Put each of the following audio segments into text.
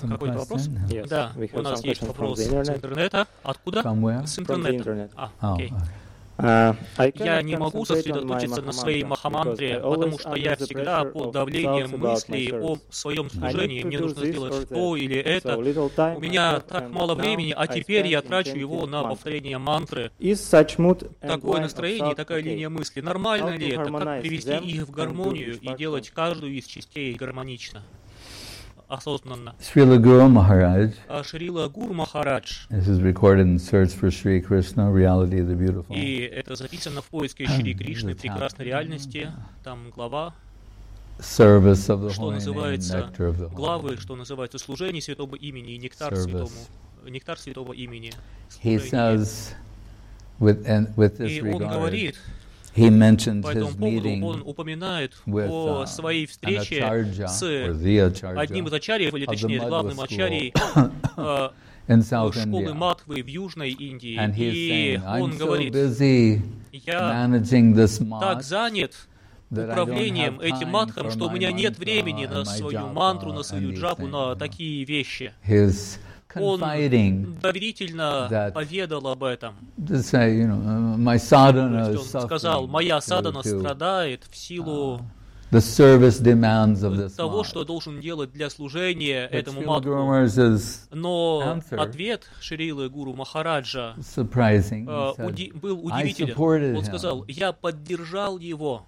Какой-то вопрос? Yes, Да, we у have нас some есть questions from вопрос the с internet. интернета. Откуда? From where? С From the интернета. internet. Окей. I Я cannot не могу concentrate on my сосредоточиться на своей Mahamantра, махамантре, because I потому always что under я the всегда pressure под of давлением thoughts about my мыслей о service. своем I need служении. to Мне do нужно this сделать or то that. или So это. little time У I меня have, так and мало now времени, а I теперь я spend in трачу его chanting на mantra. повторение мантры. Is such mood and Такое line of настроение и thought такая okay? линия мысли. Нормально How ли to это? Как harmonize привести them их в and do гармонию и Vishvaktam? делать каждую из частей гармонично, осознанно? Srila Guru Maharaj, Шрила Гуру Махарадж, this is recorded in Search for Sri Krishna, Reality of the Beautiful. и это записано в поиске Шри Кришны, прекрасной реальности, там глава, Service of the что holy name, называется, nectar of the holy главы, name. что называется служение святого имени и нектар святого имени. He Служение. says, with this И он regard, говорит, he mentioned по his этому поводу он meeting упоминает with о своей an встрече acharya, or с the одним из acharya ачарьев, или of the точнее Madhva главным school ачарьей in South школы India. Матхвы в Южной Индии. And he's И saying, он I'm so говорит, busy я managing this так mosque занят that I don't управлением have этим time матхом, for что у my меня нет mantra времени на and my свою japa мантру, на and свою these джапу, things, на you know. такие вещи. He's Он confiding доверительно that поведал об этом. to say, my То sadhana есть is он сказал, suffering моя due садана to страдает в силу the service demands of this того, mosque. что должен делать для служения But этому Srila Guru матху. Maharaj's Но answer ответ Шрилы Гуру Махараджа surprising. He said, был I удивителен. supported Он him. сказал, я поддержал его.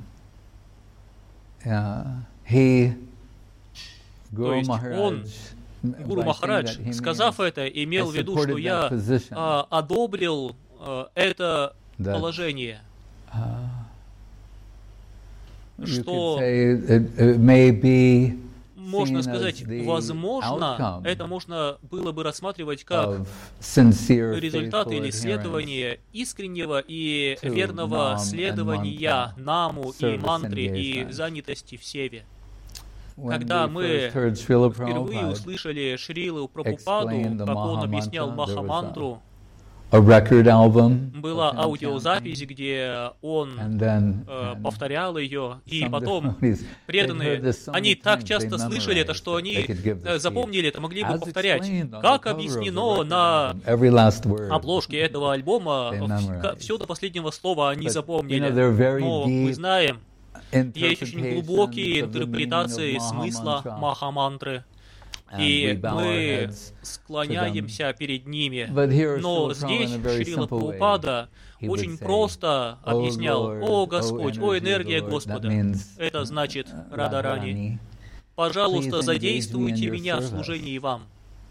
He, То Guru есть он, Maharaj, Гуру by saying Махарадж, that, he сказав means это, имел в виду, I что supported я that position. одобрил это That, положение. you Что, could say it may be можно seen сказать, as the возможно, outcome это можно было бы рассматривать как of sincere, результат faithful или adherence следование искреннего и to верного Nam and следования mantra, Наму и service мантре и engagement. занятости в севе. When Когда we мы first heard Srila впервые Prabhupada услышали Шрилу Прабхупаду, explain the как он Maha объяснял Mantra, there was Махамантру, a record album была of him аудиозапись, chanting, где он and then повторял ее, и some потом devotees, they'd преданные, heard this so они many так times, часто they слышали это, что memorized it. они They could give the запомнили это, могли бы As повторять. explained on Как the cover of the объяснено record на album, every last word. обложке этого альбома, They memorized. все до последнего слова они But, запомнили. there are very Но мы deep знаем, есть очень interpretations глубокие of the meaning интерпретации of смысла Maha Mantra, Махамантры, and we и bow our мы heads склоняемся перед ними. But here Но Srila Prabhupada здесь in a very Шрила simple way, Прабхупада he would очень say, просто "O объяснял: Lord, «О O Господь, energy о of the энергия Lord." That Господа». means, Это значит Радарани. Radharani. Пожалуйста, Please engage me задействуйте in your меня в service. служении вам.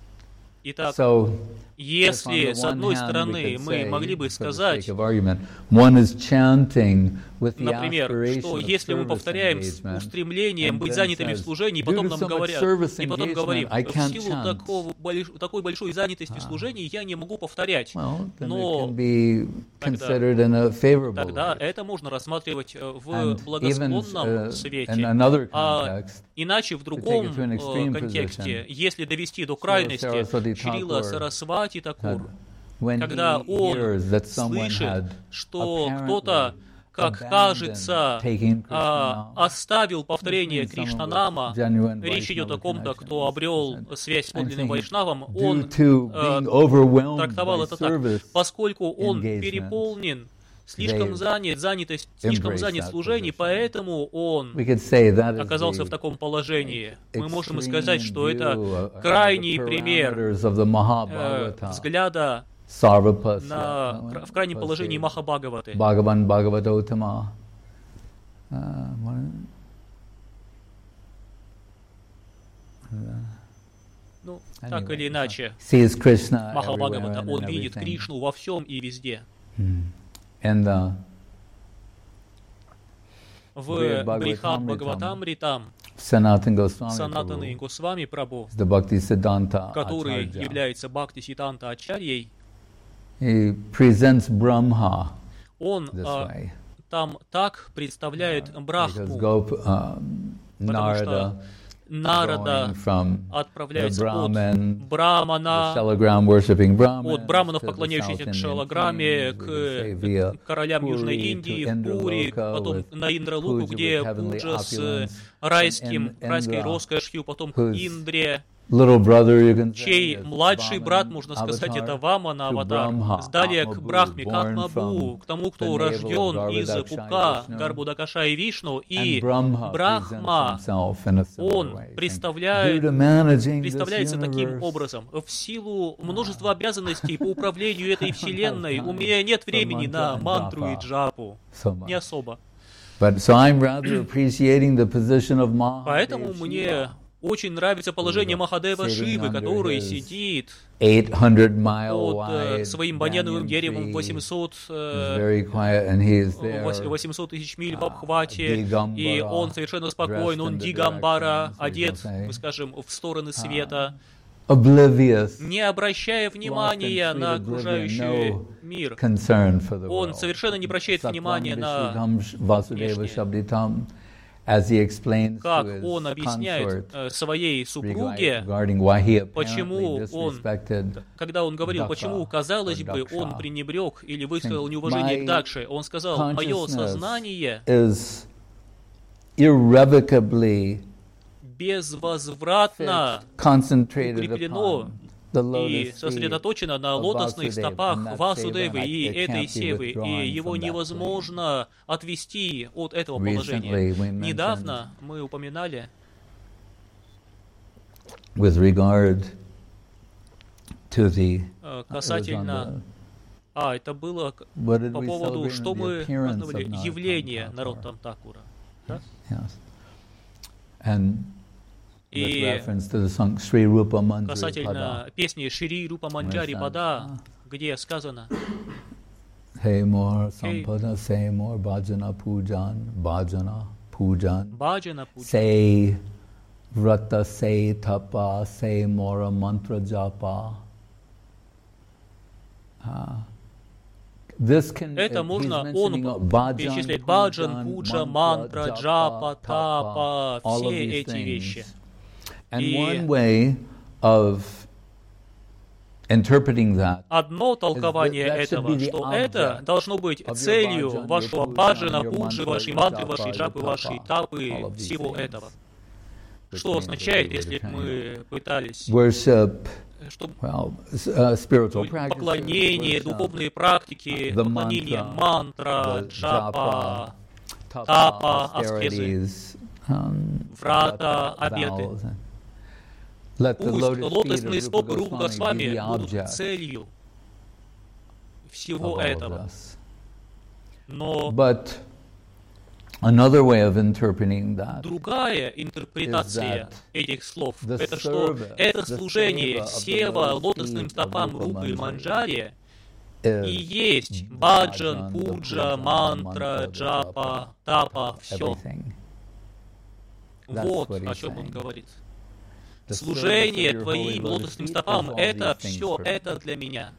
Итак, So, если if on the с одной one hand we стороны could мы say, могли бы for the сказать, sake of argument, one is chanting with the например, aspiration что of если мы service повторяем с engagement, устремлением and быть then занятыми в says, служении, и "Due потом to нам so much говорят, service и потом engagement, говорим, I в can't силу chant." такой большой занятости в служении я не могу повторять. Well, then it Но can be considered in a favorable тогда light. это можно рассматривать в And благосклонном even, in свете. another А context, иначе в to другом take it to an extreme контексте, position, если довести до крайности, Saraswati Шрила Thakur Сарасвати Такур, when когда he он hears that someone слышит, had что apparently кто-то, как abandoned кажется, taking Krishna, оставил повторение which means someone Кришнанама, with genuine речь идет о Vaishnava ком-то, connection, кто обрел and связь с I'm подлинным thinking, Вайшнавом, due он to being overwhelmed трактовал by это так, service поскольку он engagement, переполнен, слишком they слишком embrace занят that служением, position. поэтому он we could say that is оказался в the таком положении. Мы можем extreme сказать, что это view of крайний the пример parameters of the Mahabharata. взгляда Sarvapasya, в крайнем положении Махабхагаваты. Bhagavan Bhagavatottama. Ну, так или иначе, Sees Krishna Махабхагавата, everywhere он and видит everything. Кришну во всем и везде. And В Брихат Бхагаватамритам Sanatana Goswami Санатаны Prabhu, Госвами Прабху, the Bhakti Siddhanta который Acharya, является Бхакти Сиданта Ачарьей, he presents Brahma он this way. там так представляет Because Брахму, Narada Нарада going from the отправляется от Brahman, the Брамана, Shalagram worshipping Brahman, от браманов, to the поклоняющихся South к Indian Шалаграме, kings, we could say via к королям Puri Южной to Индии, в Пури, Indraloka потом with на Индралуку, puja где with heavenly пуджа с opulence, райской Indra роскошью, потом к who's Индре, little brother, you can say, чей is младший брат, Brahman можно сказать, avatar, это Вамана, to аватар. Brahma, Далее к Atma Брахме, к Bhu, born Атмабу, from к тому, the кто navel of рожден из Garbhodakasha пупка Vishnu. Гарбудакаша и Вишну, And и Brahma presents Брахма, himself in a similar он way, saying, представляет "Due to managing this представляется таким universe, образом. В силу множества обязанностей по управлению этой вселенной у меня нет времени на мантру и джапу. so much." Не особо. But so I'm rather appreciating the position of Поэтому Mahadeva мне Shiva, очень нравится положение Махадева sitting Шивы, under который his сидит 800-mile под wide своим баньяновым banyan деревом tree. 800 He's very quiet, and he is there, 800 тысяч миль в обхвате, Дигамбара, и он совершенно спокоен, он dressed in the Дигамбара, directions, одет, as they say. мы скажем, в стороны света, oblivious, не обращая внимания на окружающий мир. concern for the Он world. совершенно не обращает внимания на Vasudeva внешнее. Shabditam, as he explains как to his он объясняет consort своей супруге, regarding why he почему apparently он, disrespected когда он говорил, почему, казалось бы, он пренебрег или высказал неуважение к Дакше, он сказал, мое сознание is irrevocably безвозвратно concentrated укреплено upon the и lotus feet сосредоточено на of лотосных Vasudeva, стопах and that Васудевы Seva, и it этой can't be Севы, withdrawn и его from that невозможно отвести от этого Recently положения. we mentioned- Недавно мы упоминали with regard to the касательно... это было what did по we поводу, celebrate что in the мы appearance праздновали of явление Narottam Нароттам Такура. Да? Yes. And with И reference to the song Sri Rupa Manjari касательно Pada, песни Шри Рупа Манджари Пада, где сказано Hey more Sampada, say more Bhajana Pujan, Баджана Пуджа, say Vrata, say Tapa, say more Mantra Japa. This can, это можно he's он mentioning Bhajan, перечислять Баджан, Pujan, Пуджа, Mantra, Мантра, Джапа, Тапа, all of все these эти things. вещи. And И one way of interpreting that одно толкование that should этого, be the что это object должно быть of your целью bhajan, вашего your puja, баджана, your пуджи, mantra, вашей your мантры, japa, вашей your джапы, вашей tapa, тапы, all of these всего things. этого. which Что means означает, that если we мы пытались, worship, чтобы well, spiritual practices, поклонение, worship, духовные практики, the поклонение, mantra, мантра, the джапа, tapa, тапа, austerities, врата, обеты. vows. Let the Пусть lotus лотосные feet of стопы Rupa Рупа Goswami Госвами be the будут object целью of всего all of этого. this. Но But another way of interpreting that другая интерпретация that этих слов, the это что service, это the служение seva of the сева lotus лотосным feet of стопам Rupa Рупы Manjari Манджари is и есть баджан, bhajan, пуджа, the puja, мантра, mantra, the джапа, тапа, все. everything. That's Вот what о he's чем он saying. говорит. The Служение service of your твоим holy lotus лотосным feet стопам is all это these things все, for me. это для меня.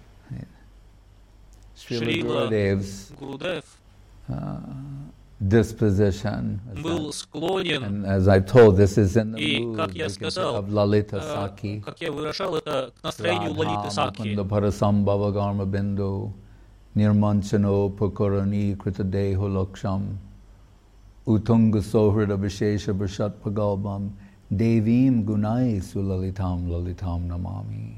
Srila Шрила Gurudev's Гурудев disposition is был that, склонен, and as I've told, this is in the и, mood как я we can say, сказал, of Lalita Saki. как я выражал это к настроению Лалиты Сакхи. Radha Parasambhava Garma Bindu Nirmanchano Pakarani Krita Deho Laksham Utunga Sohrida Vishesha Brishat Pagalbam Devim Gunai Sulalitam Lalitam Namami.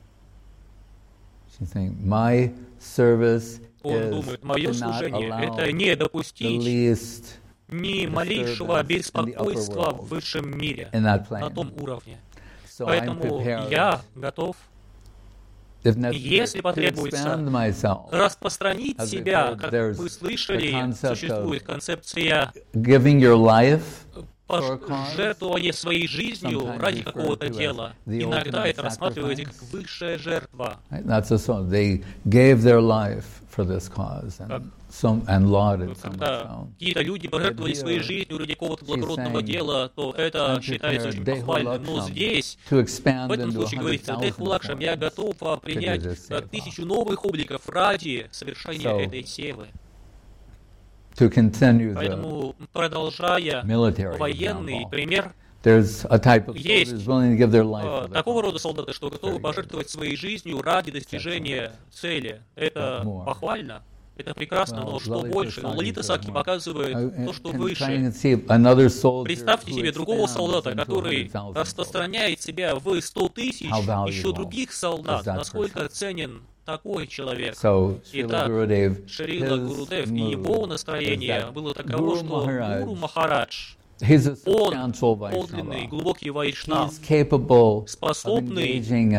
She's saying, my service Он is думает, мое to not служение allow это не the допустить least ни малейшего disturbance in the upper беспокойства world, в высшем мире, in that на plane. том уровне. So I'm Поэтому prepared, я готов if necessary, если to потребуется, expand myself, распространить As we've себя, heard, как there's вы the слышали, concept of существует концепция giving your life for a cause. жертвования своей жизнью Sometimes ради referred какого-то to as дела. the Иногда ultimate это рассматривается как sacrifice. высшая жертва. Right? That's a song. They gave their life for this cause and lauded so much Когда so. какие-то люди пожертвовали своей жизнью ради какого-то благородного дела, то это считается очень похвально. Но здесь, To expand в этом into случае, говорится, 100,000 Техулакшам, я готов принять forms. 1000 новых обликов ради совершения So, этой севы. to continue the Поэтому, продолжая military военный example, пример, there's a type of Есть, soldiers willing to give their life for the такого cause. рода солдаты, что готовы пожертвовать своей жизнью ради достижения цели. Это More. похвально. это прекрасно, но что больше? Лолита Саки показывает то, что выше. Представьте себе другого солдата, который распространяет себя в 100 тысяч еще других солдат. Насколько ценен такой человек. Итак, Шрила Гурудев и его настроение было таково, что Гуру Махарадж, он подлинный, глубокий вайшнав, способный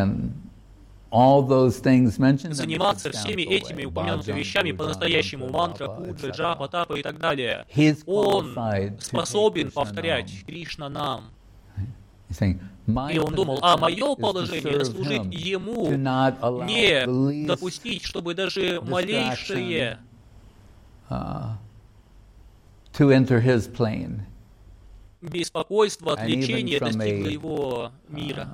заниматься всеми этими упомянутыми вещами по-настоящему, мантра, пуджа, джапа, тапа и так далее. Он способен повторять Кришна нам. И он думал, мое положение служить ему, не допустить, чтобы даже малейшее беспокойство, отвлечение достигло его мира.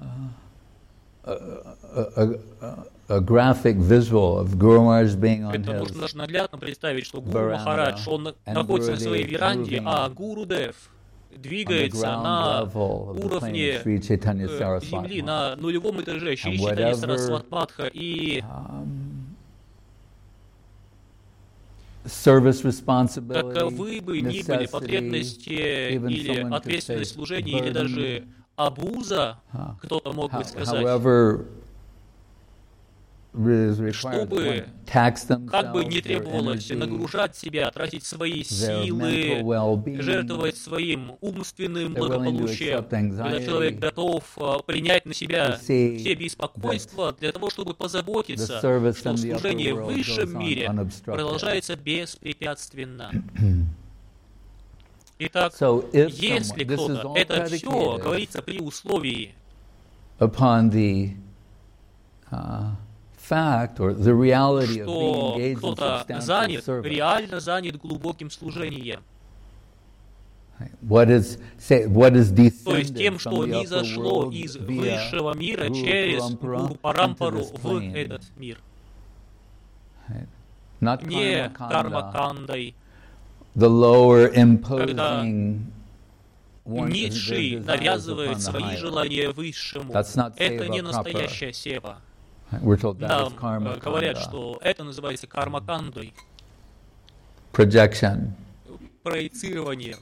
Это можно даже наглядно представить, что Гуру Махарадж, он находится на своей веранде, а Гурудев двигается на уровне земли, на нулевом этаже Шри Чайтанья Сарасвати-Матха, и каковы бы ни были потребности или ответственность служения, или даже абуза, кто-то мог бы сказать, чтобы, как бы не требовалось, нагружать себя, тратить свои силы, жертвовать своим умственным благополучием, когда человек готов принять на себя все беспокойства для того, чтобы позаботиться, что служение в высшем мире продолжается беспрепятственно. Итак, если кто-то, это все говорится при условии, что кто-то занят, реально занят глубоким служением. То есть тем, что низошло из высшего мира через Гуру Парампару в этот мир. Не карма-кандой, когда низший навязывает свои желания высшему. Это не настоящая сева. Нам говорят, что это называется карма-кандой. Проецирование.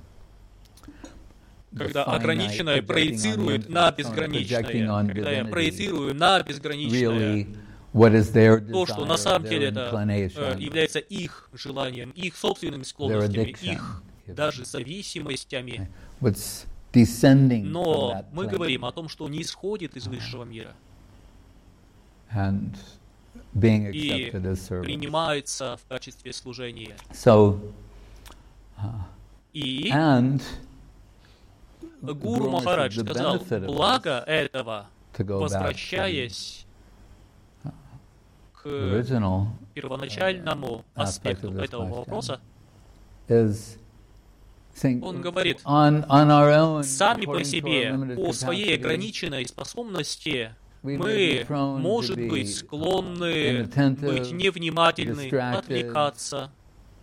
Когда ограниченное проецирует на безграничное. Когда я проецирую на безграничное. То, что на самом деле это является их желанием, их собственными склонностями, их даже зависимостями. Но мы говорим о том, что не исходит из высшего мира и принимается в качестве служения. И Гуру Махарадж сказал, благо этого, возвращаясь к первоначальному аспекту этого вопроса, он говорит, сами по себе, по своей ограниченной способности, мы, может быть, склонны быть невнимательны, отвлекаться,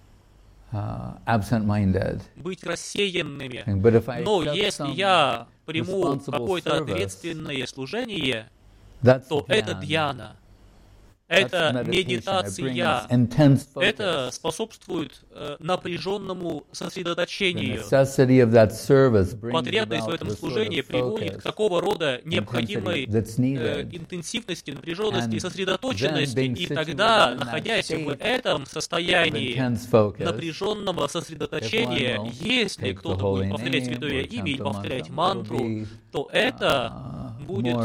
быть рассеянными. Но если я приму какое-то ответственное служение, то это дьяна. Это медитация, это способствует напряженному сосредоточению. Потребность в этом служении приводит к такого рода необходимой интенсивности, напряженности и сосредоточенности, и тогда, находясь в этом состоянии напряженного сосредоточения, если кто-то будет повторять святое имя и повторять мантру, то это будет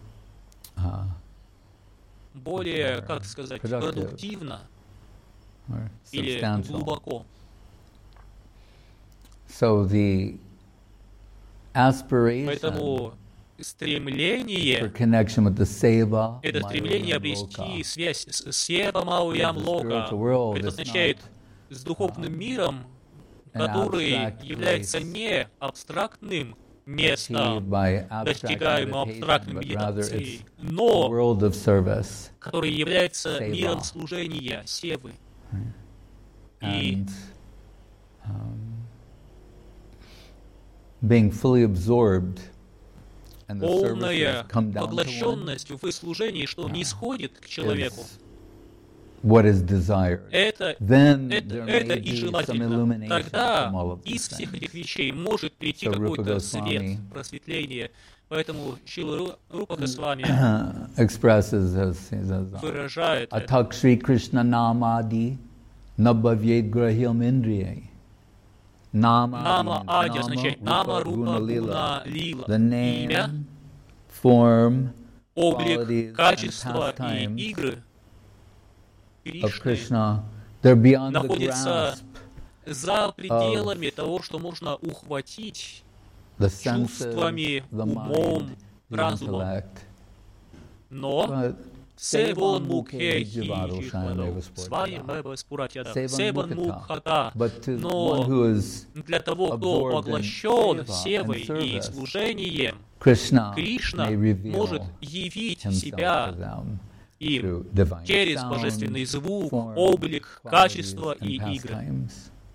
более, как сказать, продуктивно или глубоко. Поэтому стремление, это стремление обрести связь с Сева Мауям Лока, это означает с духовным миром, который является не абстрактным местом, достигаемым абстрактной медитацией, но который является миром служения, севы. И полная поглощенность в служении, что не исходит к человеку, what is desired. Это Then и there may be some желательно. illumination Тогда from all of из these всех things. этих вещей может прийти So какой-то Rupa свет, Goswami просветление. Поэтому Шрила Рупа Госвами expresses as he says, выражает это. Atak Sri Krishna Namadi Nabhavyed Grahyam Indriyai. Нама Ади означает Нама Рупа Гуна Лила. The Имя, name, form, облик, qualities, качество and и pastimes игры of Кришны Krishna, they're beyond the находятся grasp, за пределами того, что можно ухватить the senses, чувствами, the умом, mind, the разумом. intellect. Но But Севон Sevan Мукхе Mukhe Jivaru Shayana с вами Мэба Спуратьяда. Sevan Севон Mukata. Мукхата. But to one Но who is для того, кто absorbed in поглощен seva севой and и service, служением, Krishna Кришна may reveal может явить himself to себя them им through divine через sound, божественный звук, form, облик, qualities, качество and и игры. pastimes.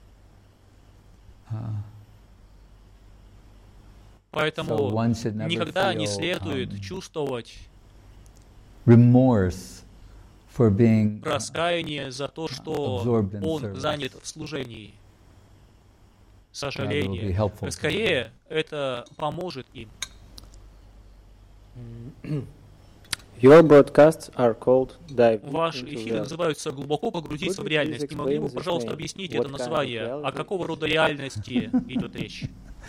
Поэтому So one should never никогда не feel, следует чувствовать remorse for being раскаяние за то, что absorbed in он service. занят в служении. be Сожаление. helpful to Скорее, это поможет им. Your broadcasts are called Dive Deep Ваши into эфиры Reality. называются «Глубоко погрузиться Could в you реальность». please Не могли бы, explain this пожалуйста, name? объяснить What это kind of название? reality? О какого рода реальности идет речь?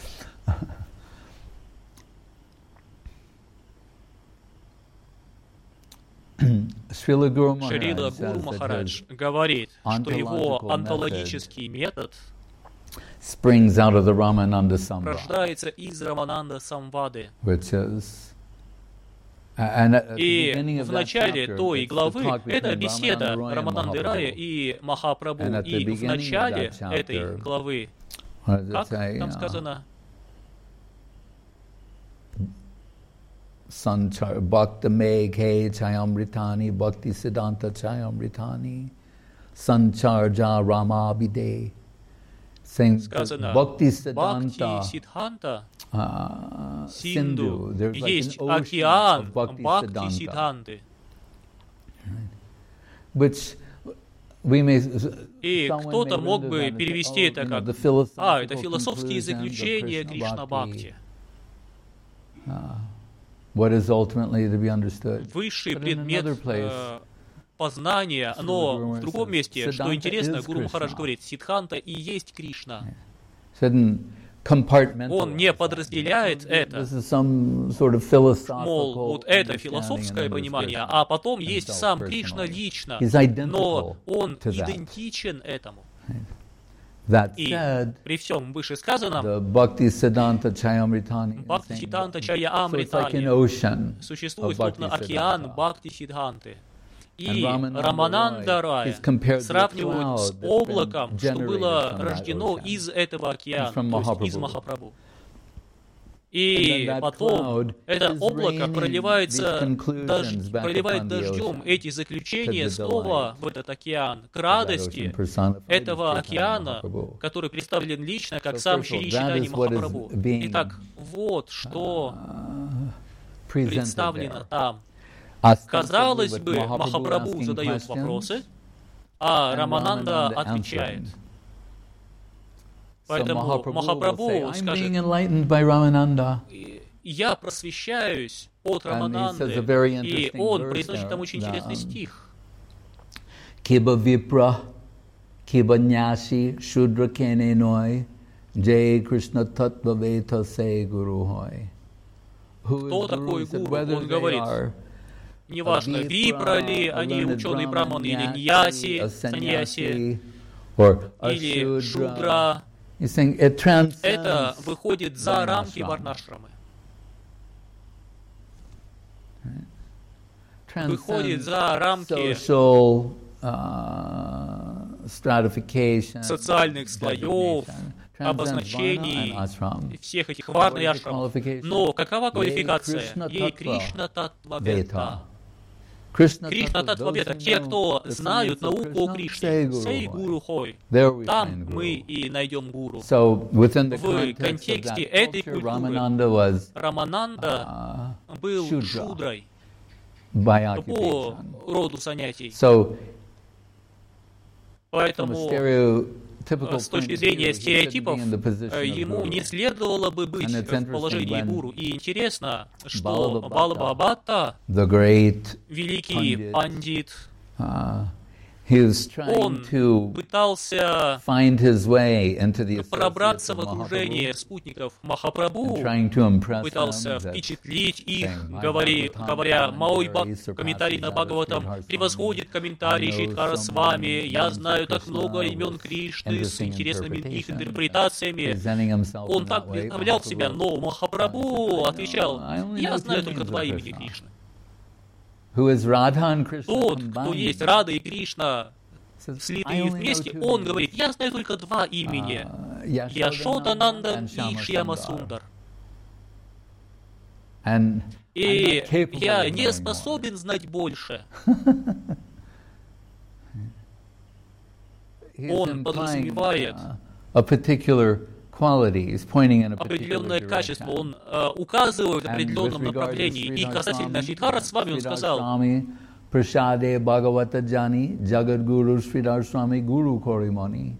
Шрила Гуру Шрила Maharaj Гуру says that Махарадж his говорит, что его ontological онтологический метод springs out of the Ramananda Samvada, рождается из Рамананда Самвады. which is and at the И beginning of в that начале chapter, той it's the главы talk это between беседа Ramananda Roy and Рамананды Рая Mahaprabhu. и Махапрабху. And at the И в beginning of начале that chapter, этой главы, What does it как say? там сказано, Sanchar Bhakta Meghe Chayamritani Bhakti Siddhanta Chayamritani Sancharja Ramabhide, saying сказано Bhakti Бхакти Siddhanta Сиддханта Sindhu. Синду. There's like Есть an ocean океан of Bhakti Бхакти Siddhanta, Сиддханты. which we may. И someone кто-то may мог render бы that as, перевести oh, это you know, как the philosophical это философские conclusions of заключения Krishna Кришна Bhakti, Бхакти. what is ultimately to be understood. Высший But in предмет another place, познания, но Гуру в другом месте, что Siddhanta интересно, is Гуру Махарадж Krishna. говорит, Сиддханта и есть Кришна. Shouldn't compartmentalize. Он не подразделяет это. This is some sort of philosophical Мол, вот это understanding, философское and then there's понимание, Krishna а потом есть himself сам Кришна personally. лично, He's identical но он to that. идентичен этому. That И said, при всем вышесказанном, the Bhakti Siddhanta Chayamritani, is Бхакти saying Сиддханта Чая so it's like an Амритани, ocean существует of словно Bhakti океан Siddhanta. Бхакти Сиддханты. И And Ramananda Рамананда Roy Рая is compared to a сравнивают с cloud that's been облаком, что generated было from that рождено ocean. из этого океана, from то есть из Mahaprabhu. Махапрабху. And И then that потом cloud это is облако raining проливается these conclusions back проливает upon the дождем ocean эти заключения to the снова в этот океан, к радости That ocean personified этого as Chaitanya океана, Mahaprabhu. который представлен лично как So сам first of all, Шри that Чайтанья is what is Махапрабху. being, Итак, вот что presented представлено there. там. Ostensibly, Казалось with бы, Махапрабху asking задает questions, вопросы, а and Рамананда Ramananda отвечает. answering. Поэтому So Mahaprabhu will say, Махапрабху I'm being скажет, enlightened by Ramananda. я просвещаюсь от And he Рамананды. says a very И interesting он verse произносит there, там очень интересный that, стих. Kiba Vipra, Kiba Nyasi, Shudra Kene Noi, Jai Krishna Tattva Veta Se Guru Hoy. Who Кто is Guru? такой He said, гуру? whether Он they говорит, are неважно, a Випра ли, a они learned ученые Brahman, браманы или Nyasi, ньяси, a саньяси, or a или Shudra. шудра. He's saying it transcends Это выходит за рамки Varnashram. варнашрамы. Выходит Transcends за рамки social stratification, социальных слоев, designation, transcends обозначений Varna and ashram. всех этих варн и What is the ашрам. qualification? Но какова квалификация? Кришна Ей Татва Кришна Татва Veta. Вета. Krishna Кришна Tattva, Татва those Вета. who Те, know кто the знают science of науку о Krishna, Кришне. say Сей Guru Гуру Хой. There we Там find мы Guru. и найдем Гуру. So within the В context of контексте that этой culture, культуры Ramananda was Рамананда был Shudra шудрой by по occupation. роду занятий. So Поэтому с точки зрения стереотипов ему не следовало бы быть в положении гуру. И интересно, что Бала Бхагавата, великий пандит, он пытался пробраться в окружение спутников Махапрабху, пытался впечатлить их, говоря, мой комментарий на Бхагаватам превосходит комментарий Шридхара Свами, я знаю так много имен Кришны с интересными их интерпретациями. Он так представлял себя, но Махапрабху отвечал, я знаю только два имени Кришны. Тот, кто есть Рада и Кришна, слитые вместе, он говорит, я знаю только два имени, Яшодананда и Шьяма Сундар. И я не способен знать больше. Он подразумевает определенное качество, он указывает в определенном направлении. И касательно Шридхара Свами он сказал, Prasade Bhagavata Jani Jagadguru Sridhar Swami Guru Korimani.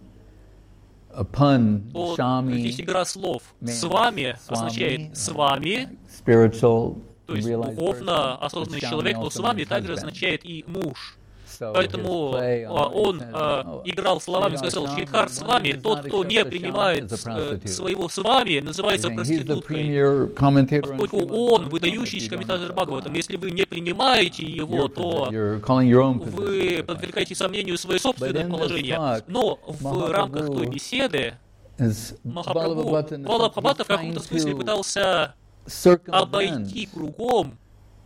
Здесь игра слов. С вами означает с вами, то есть духовно осознанный человек, но с вами также означает и муж. Поэтому он играл словами, сказал, Шридхар с вами, тот, кто не принимает своего с вами, называется проституткой. Поскольку он выдающийся комментатор Бхагаватам, если вы не принимаете его, то вы подвергаете сомнению свое собственное положение. Но в рамках той беседы Махапрабху, Бала Бхагавата в каком-то смысле пытался обойти кругом,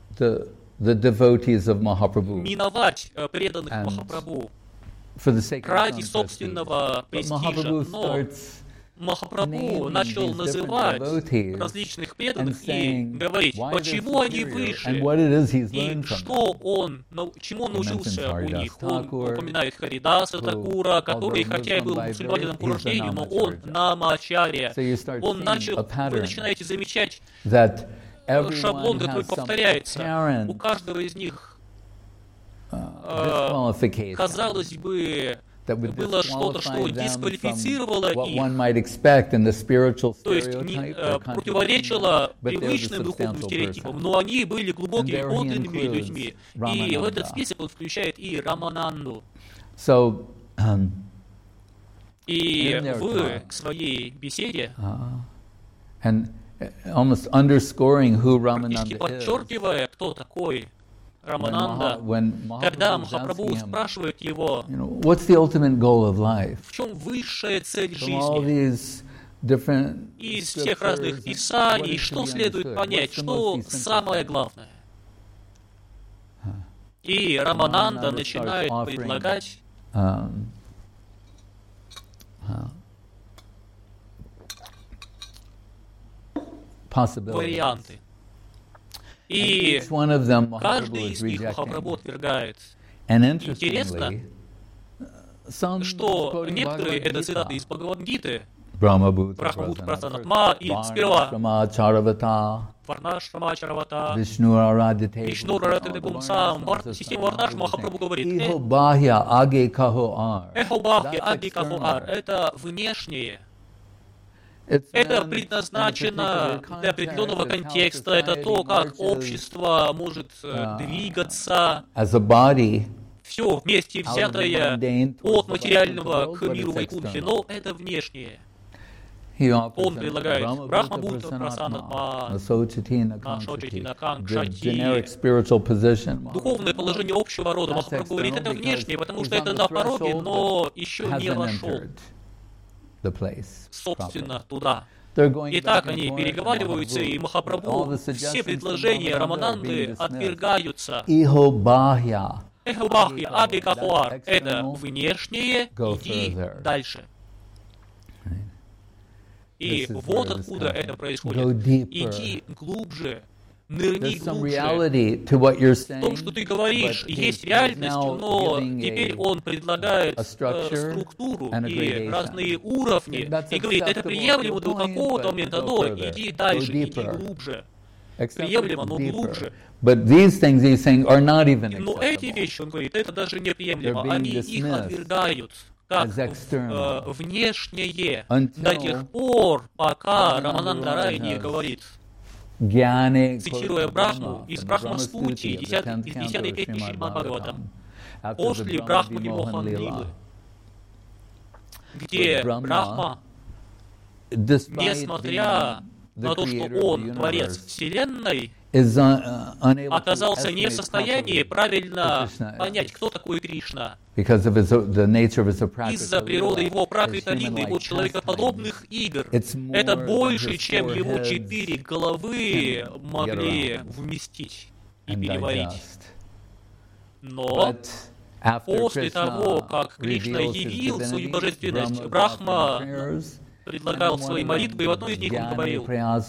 миновать преданных Махапрабху ради собственного престижа. Но Махапрабху начал называть различных преданных и говорить, почему они выше, и что чему он научился у них. Он упоминает Харидаса Такура, который, хотя и был мусульманином по рождению, но он намачарья. Вы начинаете замечать шаблон, который повторяется. У каждого из них, казалось бы, было что-то, что дисквалифицировало их, то есть противоречило привычным духовным стереотипам, но они были глубокими, подлинными людьми. И в этот список он включает и Рамананду. И в своей беседе, практически подчеркивая, кто такой Рамананда, когда Махапрабху спрашивает его, в чем высшая цель жизни, из всех разных писаний, что следует понять, что самое главное. И Рамананда начинает предлагать варианты. И каждый из них Махапрабху отвергает. Интересно, что некоторые это цитаты из Бхагавад-гиты, Брахмабхут Прасанатма, и сперва Варнашрама Чаравата, Вишну Арадите Пумсам, система Варнаш, Махапрабху говорит, Эхо Бахья Аги Кахоар, это внешнее. Это предназначено для определенного контекста, это то, как общество может двигаться, все вместе взятое от материального к миру Вайкунхи, но это внешнее. Он предлагает Брахмабхута Прасанатма, Нашочатина Канкшати, духовное положение общего рода. Махапрабху говорит, это внешнее, потому что это на пороге, но еще не вошел, собственно, туда. Итак, они переговариваются, и Махапрабху все предложения Рамананды отвергаются. Эхо Бахья Аги Кахоар, это внешнее, иди дальше. И вот откуда это происходит. Иди глубже, нырни глубже. В том, что ты говоришь, есть реальность, но теперь он предлагает структуру и разные уровни. И говорит, это приемлемо до какого-то момента, но иди дальше, иди глубже. Приемлемо, но глубже. Но эти вещи, он говорит, это даже неприемлемо. Они их отвергают. как внешнее, до тех пор, пока Рамананда Рай не говорит, цитируя Брахму из Брахма-стути, из 10-й песни Шримад Бхагаватам, после Брахма Вимохан Лилы, где Брахма, несмотря на то, что он творец Вселенной, оказался не в состоянии правильно понять, кто такой Кришна. Из-за природы его пракрита-лилы, его человекоподобных игр. Это больше, чем его 4 головы могли вместить и переварить. Но после того, как Кришна явил свою божественность, Брахма предлагал свои молитвы, и в одной из них он говорил: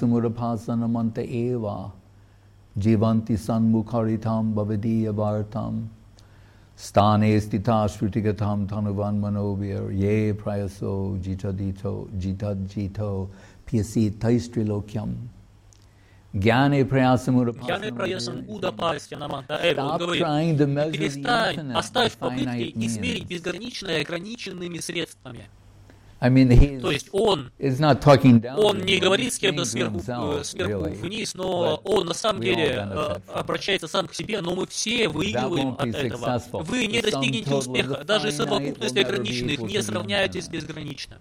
Jivanti sanmukharitam bhavadiya vartam stane stita shrutigatam tanuvan manovir ye prayaso jitadjito piyasi taistrilokyam Гьяне праясам удапасья наманта эва. Он говорит: перестань, оставь попытки измерить безграничное ограниченными средствами. То есть он не говорит с кем-то сверху вниз, но он на самом деле обращается сам к себе, но мы все выигрываем от этого. Вы не достигнете успеха, даже совокупность ограниченных не сравняетесь с безграничным.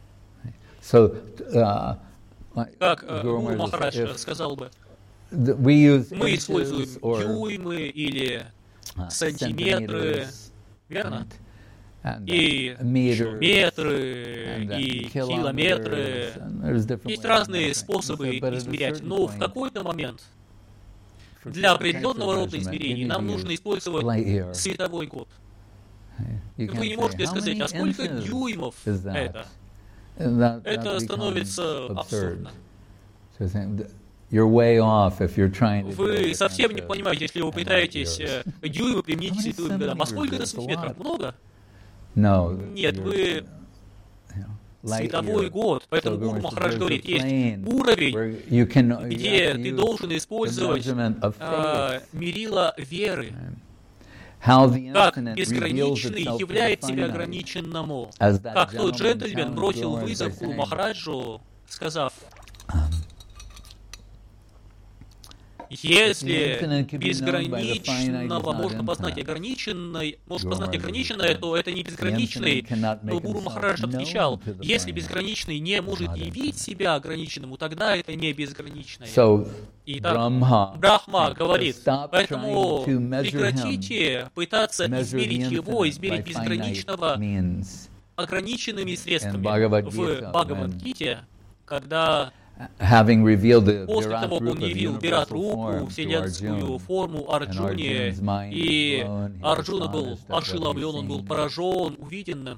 Как Гуру Махарадж сказал бы, мы используем дюймы или сантиметры, верно? И метры, и километры. Есть разные способы измерять, но в какой-то момент для определенного рода измерений нам нужно использовать световой год. Вы не можете сказать, а сколько дюймов это? Это становится абсурдно. Вы совсем не понимаете, если вы пытаетесь дюймы применить к световым годам. А сколько это сантиметров? Много? Нет, вы световой год. Поэтому Гуру Махарадж говорит, есть уровень, где ты должен использовать мерила веры. Как безграничный являет себя ограниченному. Как тот джентльмен бросил вызов Гуру Махараджу, сказав: если безграничного можно познать ограниченное, то это не безграничный. Но Гуру Махарадж отвечал: если безграничный не может явить себя ограниченному, тогда это не безграничное. Итак, Брахма говорит: поэтому прекратите пытаться измерить его, измерить безграничного ограниченными средствами. В Бхагавад-гите, когда после того, как он явил Вират-рупу, вселенскую форму Арджуне, и Арджуна был ошеломлен, он был поражен увиденным,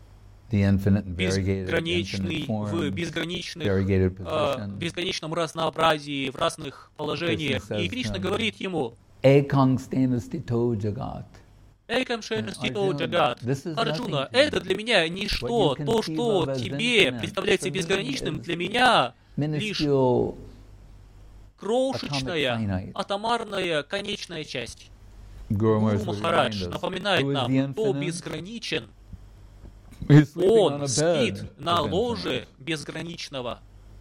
безграничный, в безграничном разнообразии, в разных положениях. И Кришна говорит ему: Экам шенастито джагат. Арджуна, это для меня ничто. То, что тебе представляется безграничным, для меня лишь крошечная, атомарная, конечная часть. Гуру Махарадж напоминает нам, кто безграничен. Он спит на ложе безграничного.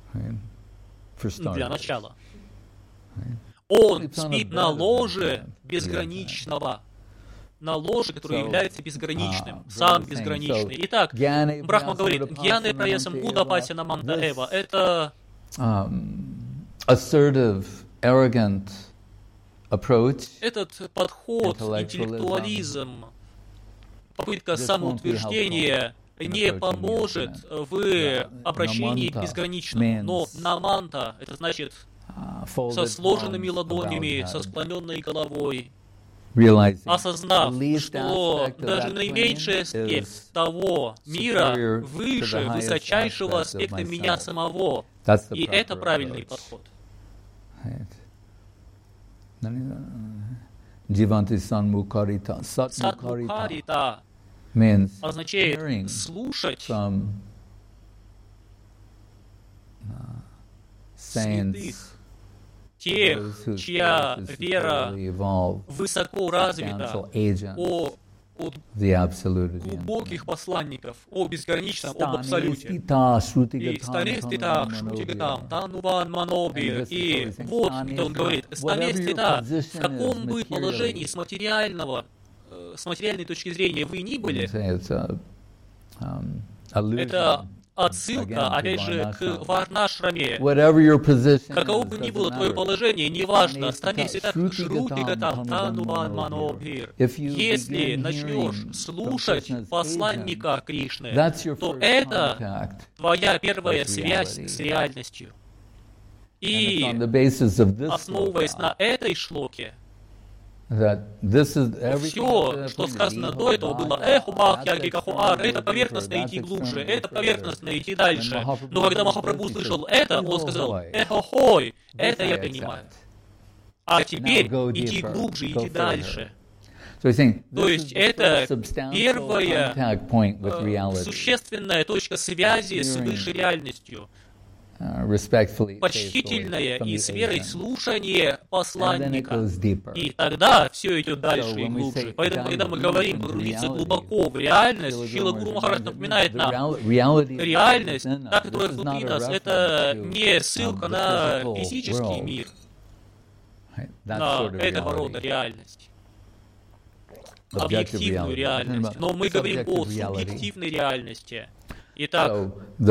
Для начала. Он спит на ложе безграничного. На ложе, которое является безграничным, сам безграничный. Итак, Брахма говорит: Гьяне праясам удапасья наманта эва. Это assertive, arrogant approach. Этот подход, интеллектуализм, попытка самоутверждения не поможет в обращении к безграничному. Но наманта, это значит со сложенными ладонями, со склоненной головой, осознав, что даже наименьший аспект того мира выше высочайшего аспекта меня самого. И это правильный подход. Сатмукхарита означает слушать святых, тех, чья вера высоко развита, от the absolute is the глубоких посланников о безграничном, об абсолюте. И станестита шрутигатам, тануван манобир. И вот, где он говорит, станестита, в каком бы положении с материальной точки зрения вы ни были, это отсылка, опять же, к Варнашраме. Каково бы ни было твое положение, неважно, если начнешь слушать посланника Кришны, то это твоя первая связь с реальностью. И, основываясь на этой шлоке, все, что сказано до этого, было это поверхностно идти глубже, это поверхностно идти дальше. Но когда Махапрабху услышал это, он сказал, эхохой, это я понимаю. А теперь иди глубже, иди дальше. То есть это первая существенная точка связи с высшей реальностью. Почтительное и с верой слушание посланника. И тогда все идет дальше и глубже. Поэтому, когда мы говорим погрузиться глубоко в реальность, Шрила Гуру Махарадж напоминает нам, реальность, та, которая внутри нас, это не ссылка на физический мир, на этого рода реальность, объективную реальность. Но мы говорим о субъективной реальности. Итак,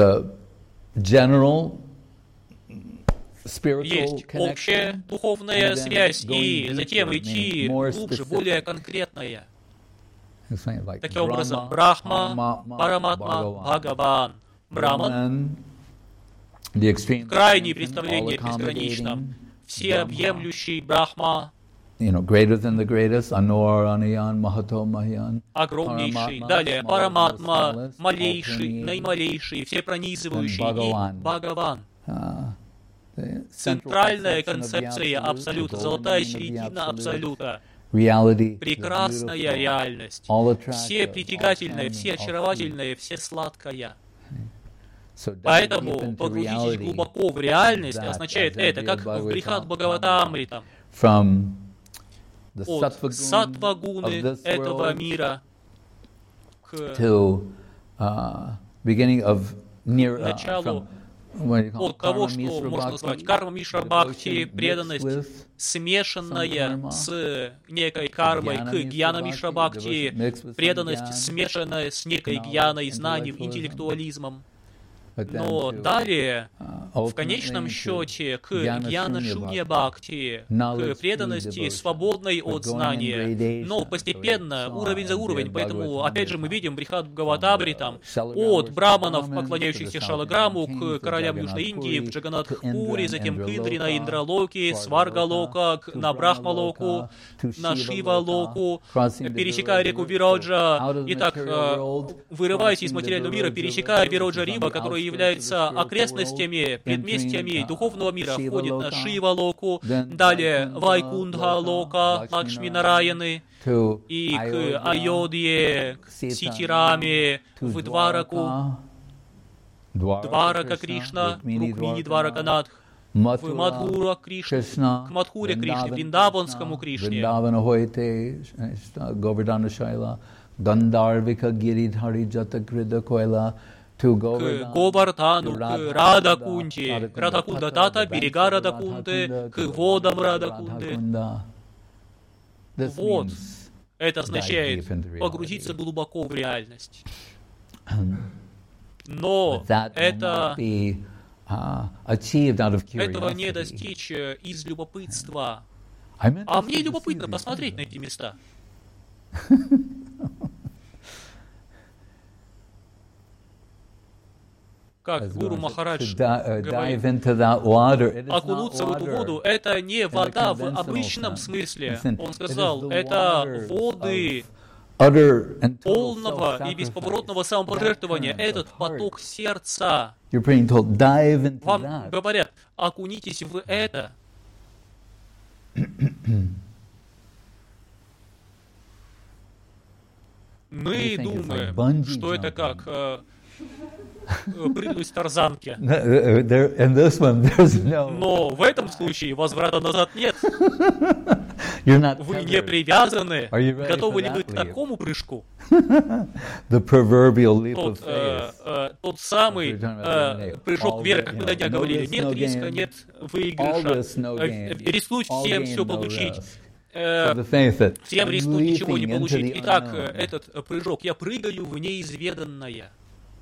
есть общая духовная связь, и затем идти глубже, более конкретная. Таким образом, Брахма, Параматма, Бхагаван, Браман, крайнее представление о безграничном, всеобъемлющий Брахма, огромнейший, далее Параматма, малейший, наималейший, всепронизывающий, и Бхагаван. Центральная концепция Абсолюта, золотая середина Абсолюта, прекрасная реальность, все притягательное, все очаровательное, все сладкое. Поэтому погрузитесь глубоко в реальность означает это, как в Брихад Бхагаватамрита. От саттва-гуны этого мира к началу, от того, что можно назвать карма Мишра Бхакти, преданность, смешанная с некой кармой к гьяна Мишра Бхакти, преданность, смешанная с некой гьяной, знанием, интеллектуализмом. Но далее, в конечном счете, к гьяна шунья бхакти, к преданности, свободной от знания, но постепенно, уровень за уровень. Поэтому, опять же, мы видим Брихад Бхагаватамритам от браманов, поклоняющихся Шалаграму, к королям Южной Индии, в Джаганатхпури, затем к Индре на Индралоке, Сваргалока, на Брахмалоку, на Шивалоку, пересекая реку Вираджа. Итак, вырываясь из материального мира, пересекая Вираджа-Рива, который является окрестностями, предместьями духовного мира, входит на Шива-локу, далее Вайкундха-лока, Лакшми-Нараяны, и к Айодье, к Ситираме, в Двараку, Дварака Кришна, Рукмини Двараканатх, в Мадхура Кришна, к Мадхуре Кришне, Вриндаванскому Кришне, к Говардхану, к Радакунде, Радакунда Тата, берега Радакунды, к водам Радакунды. Вот, это означает погрузиться глубоко в реальность. Но этого не достичь из любопытства. А мне любопытно посмотреть на эти места. Как Гуру Махарадж говорит, окунуться в эту воду — это не вода в обычном смысле. Он сказал, это воды полного и бесповоротного самопожертвования, этот поток сердца. Вам говорят, окунитесь в это. Мы думаем, что это как прыгнуть с тарзанки. Но в этом случае возврата назад нет. Вы не привязаны. Готовы ли вы к такому прыжку? Тот самый прыжок вверх, как мы на днях говорили. Нет риска, нет выигрыша. Рискнуть всем все получить. Всем рискнуть ничего не получить. Итак, этот прыжок. Я прыгаю в неизведанное.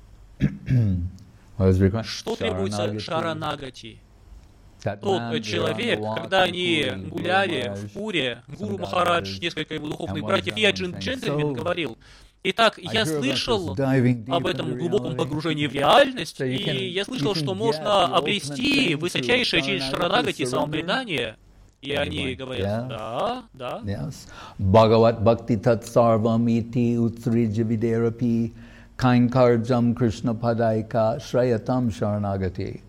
Что требуется шаранагати? Тот человек, когда они гуляли в Пуре, Гуру Махарадж, несколько его духовных братьев, я джентльмен говорил. Итак, я слышал об этом глубоком погружении в реальность, и я слышал, что можно обрести высочайшее через шаранагати самопредание. И они говорят, да. Bhagavat bhakti tat sarvam iti utsrija viderapi kainkarjam krishna padaika shrayatam sharanagati.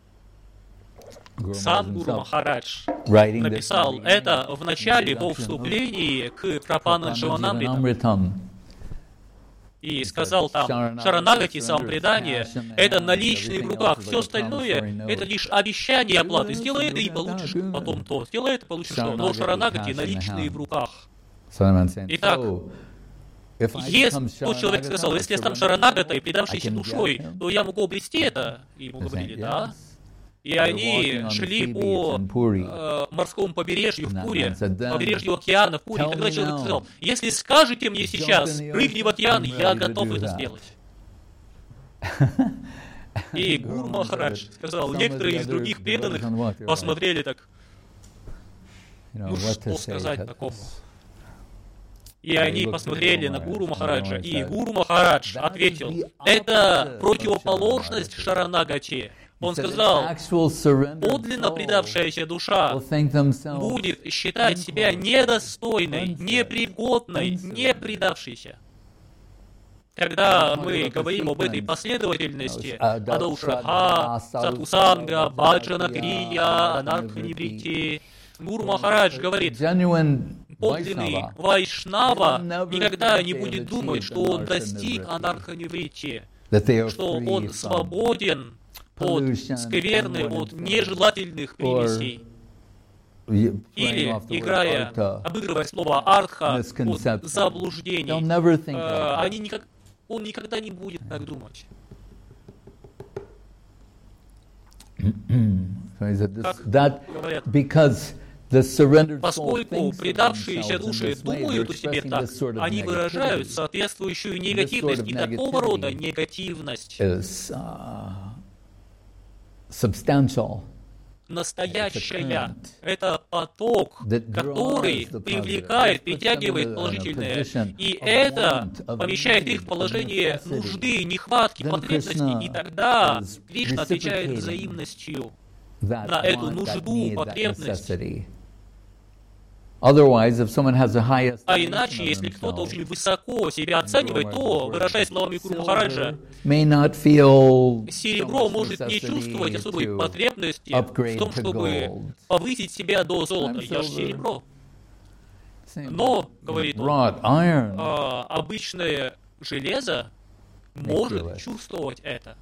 Сам Гуру Махарадж написал это в начале, по вступлении к Прапана Дживанамритам. И сказал там, шаранагати, самопредание, это наличные в руках. Все остальное, это лишь обещание оплаты. Сделай это и получишь потом то. Сделай это, получишь то. Но шаранагати наличные в руках. Итак, если тот человек сказал, если я стану шаранагатой, предавшейся душой, то я могу обрести это. И ему говорили, да. И они шли по морскому побережью в Пуре, побережью океана в Пуре. И тогда человек сказал, если скажете мне сейчас, прыгни в океан, я готов это сделать. И Гуру Махарадж сказал, некоторые из других преданных посмотрели так, ну что сказать такому. И они посмотрели на Гуру Махараджа, и Гуру Махарадж ответил, это противоположность шаранагати. Он сказал, подлинно предавшаяся душа будет считать себя недостойной, непригодной, не предавшейся. Когда мы говорим об этой последовательности, Адаушраха, Сатусанга, Баджана Крия, Анарханиврити, Гуру Махарадж говорит, подлинный вайшнава никогда не будет думать, что он достиг анарханиврити, что он свободен от скверны, от нежелательных примесей. Или, обыгрывая слово артха, от заблуждений, он никогда не будет так думать. Как говорят, поскольку предавшиеся души думают о себе так, они выражают соответствующую негативность, и такого рода негативность настоящая. Это поток, который привлекает, притягивает положительное. И это помещает их в положение нужды, нехватки, потребностей. И тогда Кришна отвечает взаимностью на эту нужду, потребность. А иначе, если кто-то очень высоко себя оценивает, то, выражаясь словами Гуру Махараджа, серебро может не чувствовать особой потребности в том, чтобы повысить себя до золота. Я же серебро. Но, говорит он, обычное железо может чувствовать это.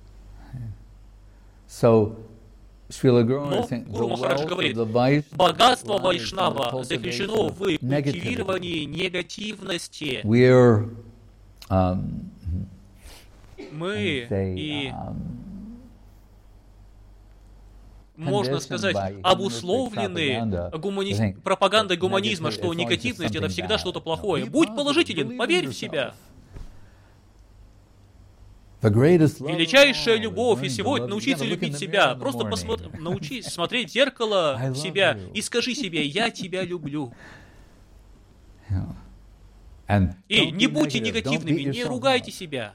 Но Гуру Махарадж говорит, богатство вайшнава заключено в культивировании негативности. Мы и, можно сказать, обусловлены пропагандой гуманизма, что негативность — это всегда что-то плохое. Будь положителен, поверь в себя. Величайшая любовь и всего — это научиться любить себя. Просто научись смотреть в зеркало себя и скажи себе, я тебя люблю. И не будьте негативными, не ругайте себя.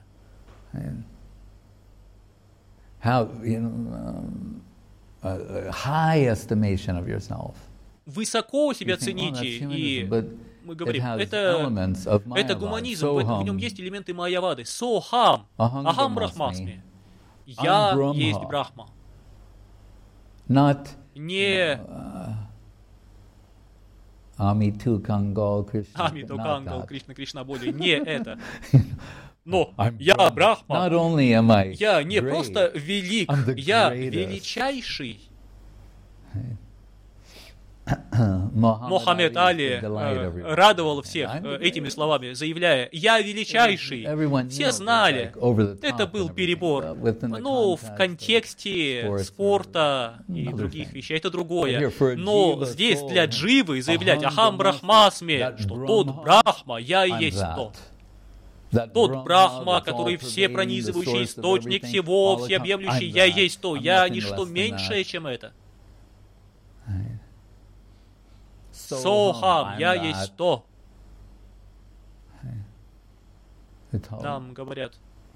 Высоко себя цените, и мы говорим, это гуманизм, в нем есть элементы майявады. Сохам, ахам брахмасми. Я есть Брахма. Не Амиту Кангал Кришна Кришна Боли. Не это. Но я Брахма. Я не просто велик, я величайший. Мохаммед Али радовал всех этими словами, заявляя: «Я величайший». Все знали, это был перебор. Но в контексте спорта и других вещей это другое. Но здесь для Дживы заявлять «Ахам Брахмасме», что тот Брахма, я и есть тот. Тот Брахма, который всепронизывающий источник всего, всеобъемлющий, я есть то. Я ничто меньшее, чем это. Сохам, я есть то. Нам говорят.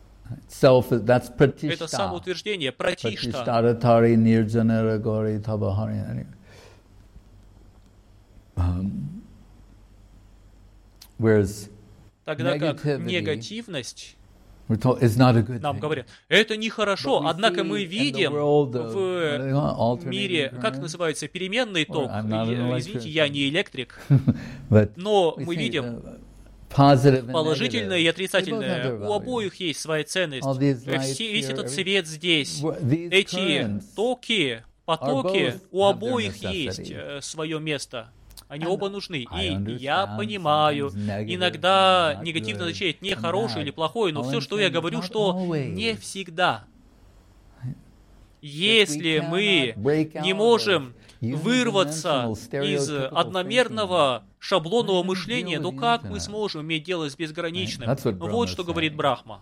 Это самоутверждение, пратишта. Тогда как негативность, нам говорят, это нехорошо, однако мы видим в мире, как называется, переменный ток. Извините, я не электрик, но мы видим положительное и отрицательное. У обоих есть своя ценность. Весь этот свет здесь, эти токи, потоки, у обоих есть свое место. Они оба нужны. И я понимаю, иногда негативно означает не хорошее или плохое, но все, что я говорю, что не всегда. Если мы не можем вырваться из одномерного шаблонного мышления, то как мы сможем иметь дело с безграничным? Вот что говорит Брахма.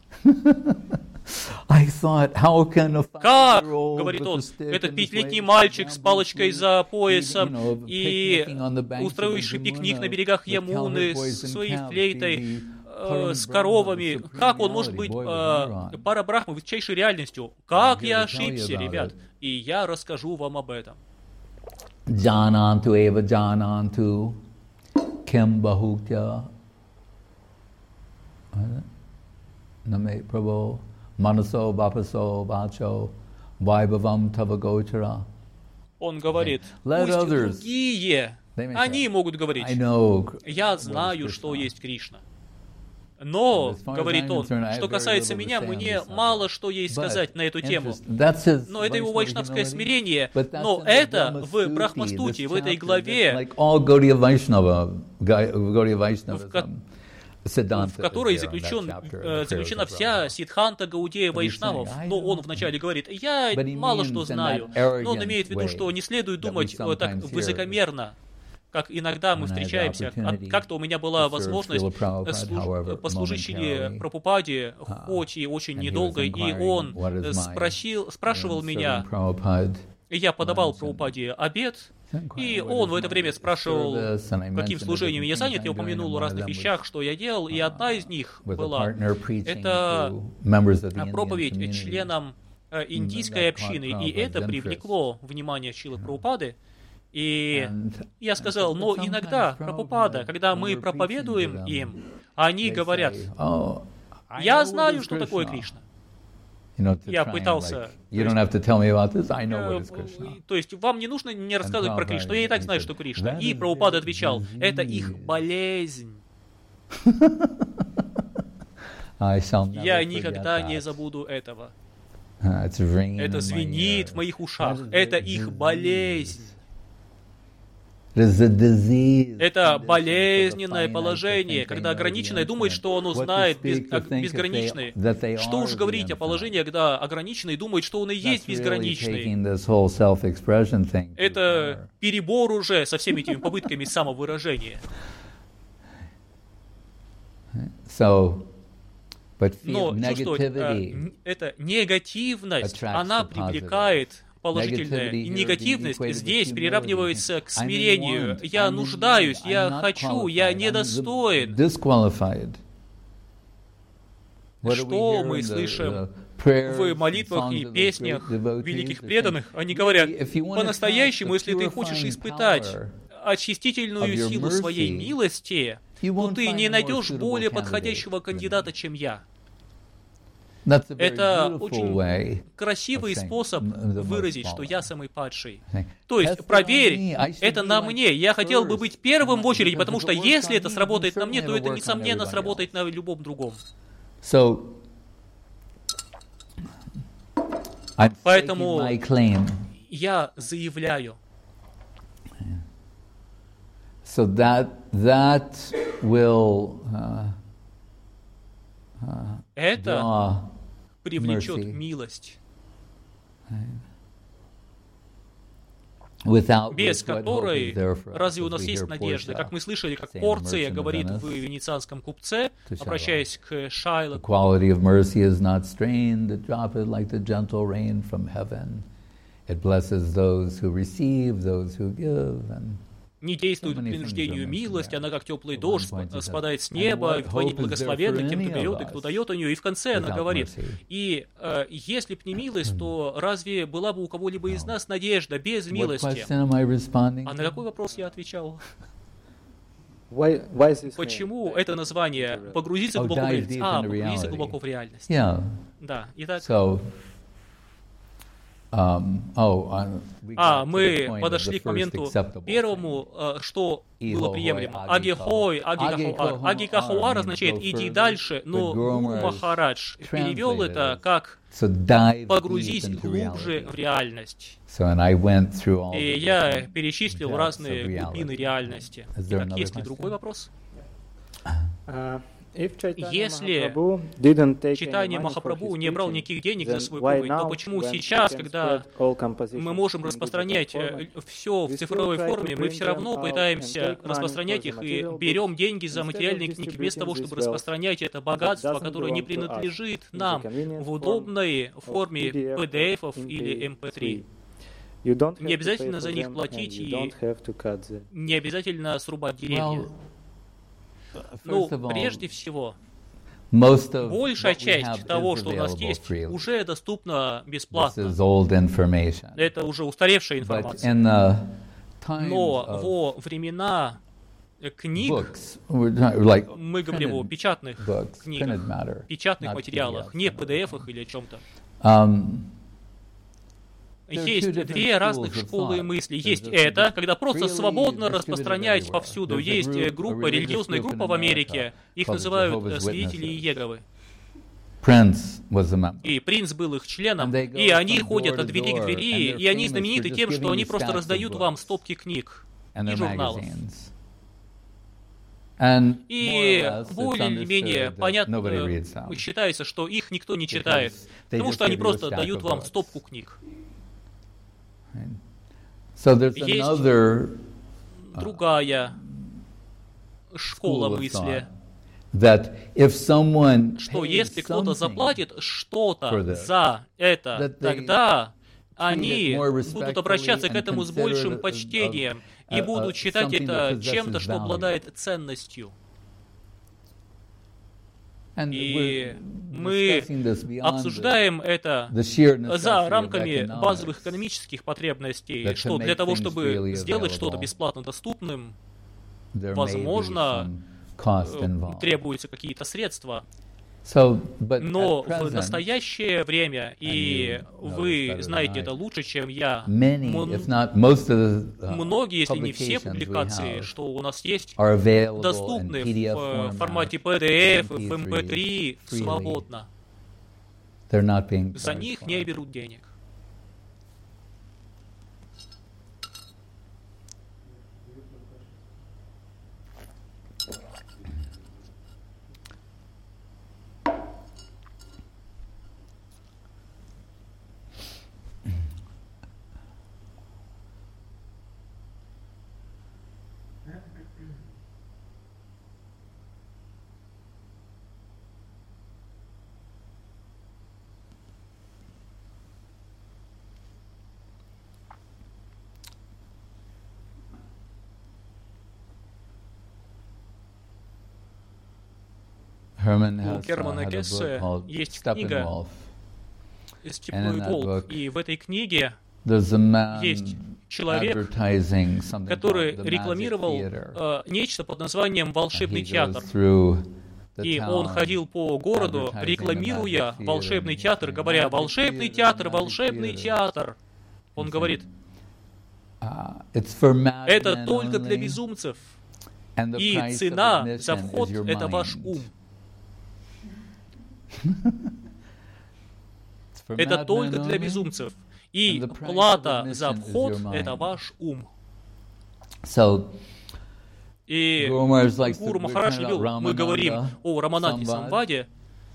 Как, говорит он, этот 5-летний мальчик с палочкой за поясом и устроивший пикник на берегах Ямуны со своей флейтой, с коровами, как он может быть пара Брахмы высочайшей реальностью? Как я ошибся, ребят? И я расскажу вам об этом. Janantu eva janantu kem bahutya name prabhu manaso bapaso vacho vaibhavam tavagochara. Он говорит, пусть другие, они могут говорить, я знаю, что есть Кришна. Но, говорит он, что касается меня, мне мало что есть сказать на эту тему. Но это его вайшнавское смирение. Но это в Брахмастуте, в этой главе, в которой заключена вся Сиддханта Гаудея Вайшнавов. Но он вначале говорит, я мало что знаю. Но он имеет в виду, что не следует думать так высокомерно, как иногда мы встречаемся. Как-то у меня была возможность послужить Шриле Прабхупаде, хоть и очень недолго, и он спрашивал меня, и я подавал Прабхупаде обед, и он в это время спрашивал, каким служением я занят. Я упомянул о разных вещах, что я делал, и одна из них была, это проповедь членам индийской общины, и это привлекло внимание Шрилы Прабхупады. И я сказал, но иногда, Прабхупада, когда мы проповедуем им, они говорят, я знаю, что такое Кришна. Я пытался... То есть, вам не нужно мне рассказывать про Кришну, я и так знаю, что Кришна. И Прабхупада отвечал, это их болезнь. Я никогда не забуду этого. Это звенит в моих ушах. Это их болезнь. Это болезненное положение, когда ограниченное думает, что оно знает как безграничное. Что уж говорить о положении, когда ограниченный думает, что он и есть безграничный. Это перебор уже со всеми этими попытками самовыражения. Но чувствовать, эта негативность, она привлекает положительная. И негативность здесь приравнивается к смирению. Я нуждаюсь, я хочу, я недостоин. Что мы слышим в молитвах и песнях великих преданных? Они говорят, по-настоящему, если ты хочешь испытать очистительную силу своей милости, то ты не найдешь более подходящего кандидата, чем я. Это очень красивый способ выразить, что я самый падший. То есть, проверь, это на мне. Я хотел бы быть первым в очереди, потому что если это сработает на мне, то это, несомненно, сработает на любом другом. Поэтому я заявляю, So that will это привлечет милость, без которой разве у нас есть надежда? Как мы слышали, как Порция говорит в «Венецианском купце», обращаясь к Шайлоку, не действует по принуждению милость, она как теплый дождь спадает с неба, и вдвойне благословенна тем, кто берет и кто дает у нее. И в конце она говорит, и если б не милость, то разве была бы у кого-либо из нас надежда без милости? А на какой вопрос я отвечал? Почему это название «Погрузиться глубоко в реальность»? Погрузиться глубоко в реальность. Да, итак... мы подошли к моменту первому, что было приемлемо. Агихохуар означает «иди дальше», но Гуру Махарадж перевел это как «погрузись глубже в реальность». И я перечислил разные глубины реальности. Итак, есть ли другой вопрос? Если Чайтанья Махапрабху не брал никаких денег за свой путь, то почему сейчас, когда мы можем распространять все в цифровой форме, мы все равно пытаемся распространять их и берем деньги за материальные книги, вместо того, чтобы распространять это богатство, которое не принадлежит нам, в удобной форме PDF или MP3. Не обязательно за них платить и не обязательно срубать деревья. Ну, прежде всего, большая часть того, что у нас есть, уже доступна бесплатно. Это уже устаревшая информация. Но во времена книг, мы говорим о печатных книгах, печатных материалах, не PDF-ах или о чем-то. Есть две разных школы мысли. Есть это, когда просто свободно распространяете повсюду. Есть группа, религиозная группа в Америке, их называют свидетели Иеговы. И принц был их членом, и они ходят от двери к двери, и они знамениты тем, что они просто раздают вам стопки книг и журналов. И более или менее понятно, считается, что их никто не читает, потому что они просто дают вам стопку книг. Есть другая школа мысли, что если кто-то заплатит что-то за это, тогда они будут обращаться к этому с большим почтением и будут считать это чем-то, что обладает ценностью. И мы обсуждаем это за рамками базовых экономических потребностей, что для того, чтобы сделать что-то бесплатно доступным, возможно, требуются какие-то средства. Но в настоящее время, и вы знаете это лучше, чем я, многие, если не все публикации, что у нас есть, доступны в формате PDF, в MP3 свободно. За них не берут денег. У Германа Гессе есть книга «Степной волк», и в этой книге есть человек, который рекламировал нечто под названием «Волшебный театр». И он ходил по городу, рекламируя волшебный театр, говоря: «Волшебный театр, волшебный театр». Он говорит: «Это только для безумцев, и цена за вход — это ваш ум». Это только для безумцев. И плата за вход — это ваш ум. И Гуру Махарадж любил, мы говорим о Рамананде Самваде,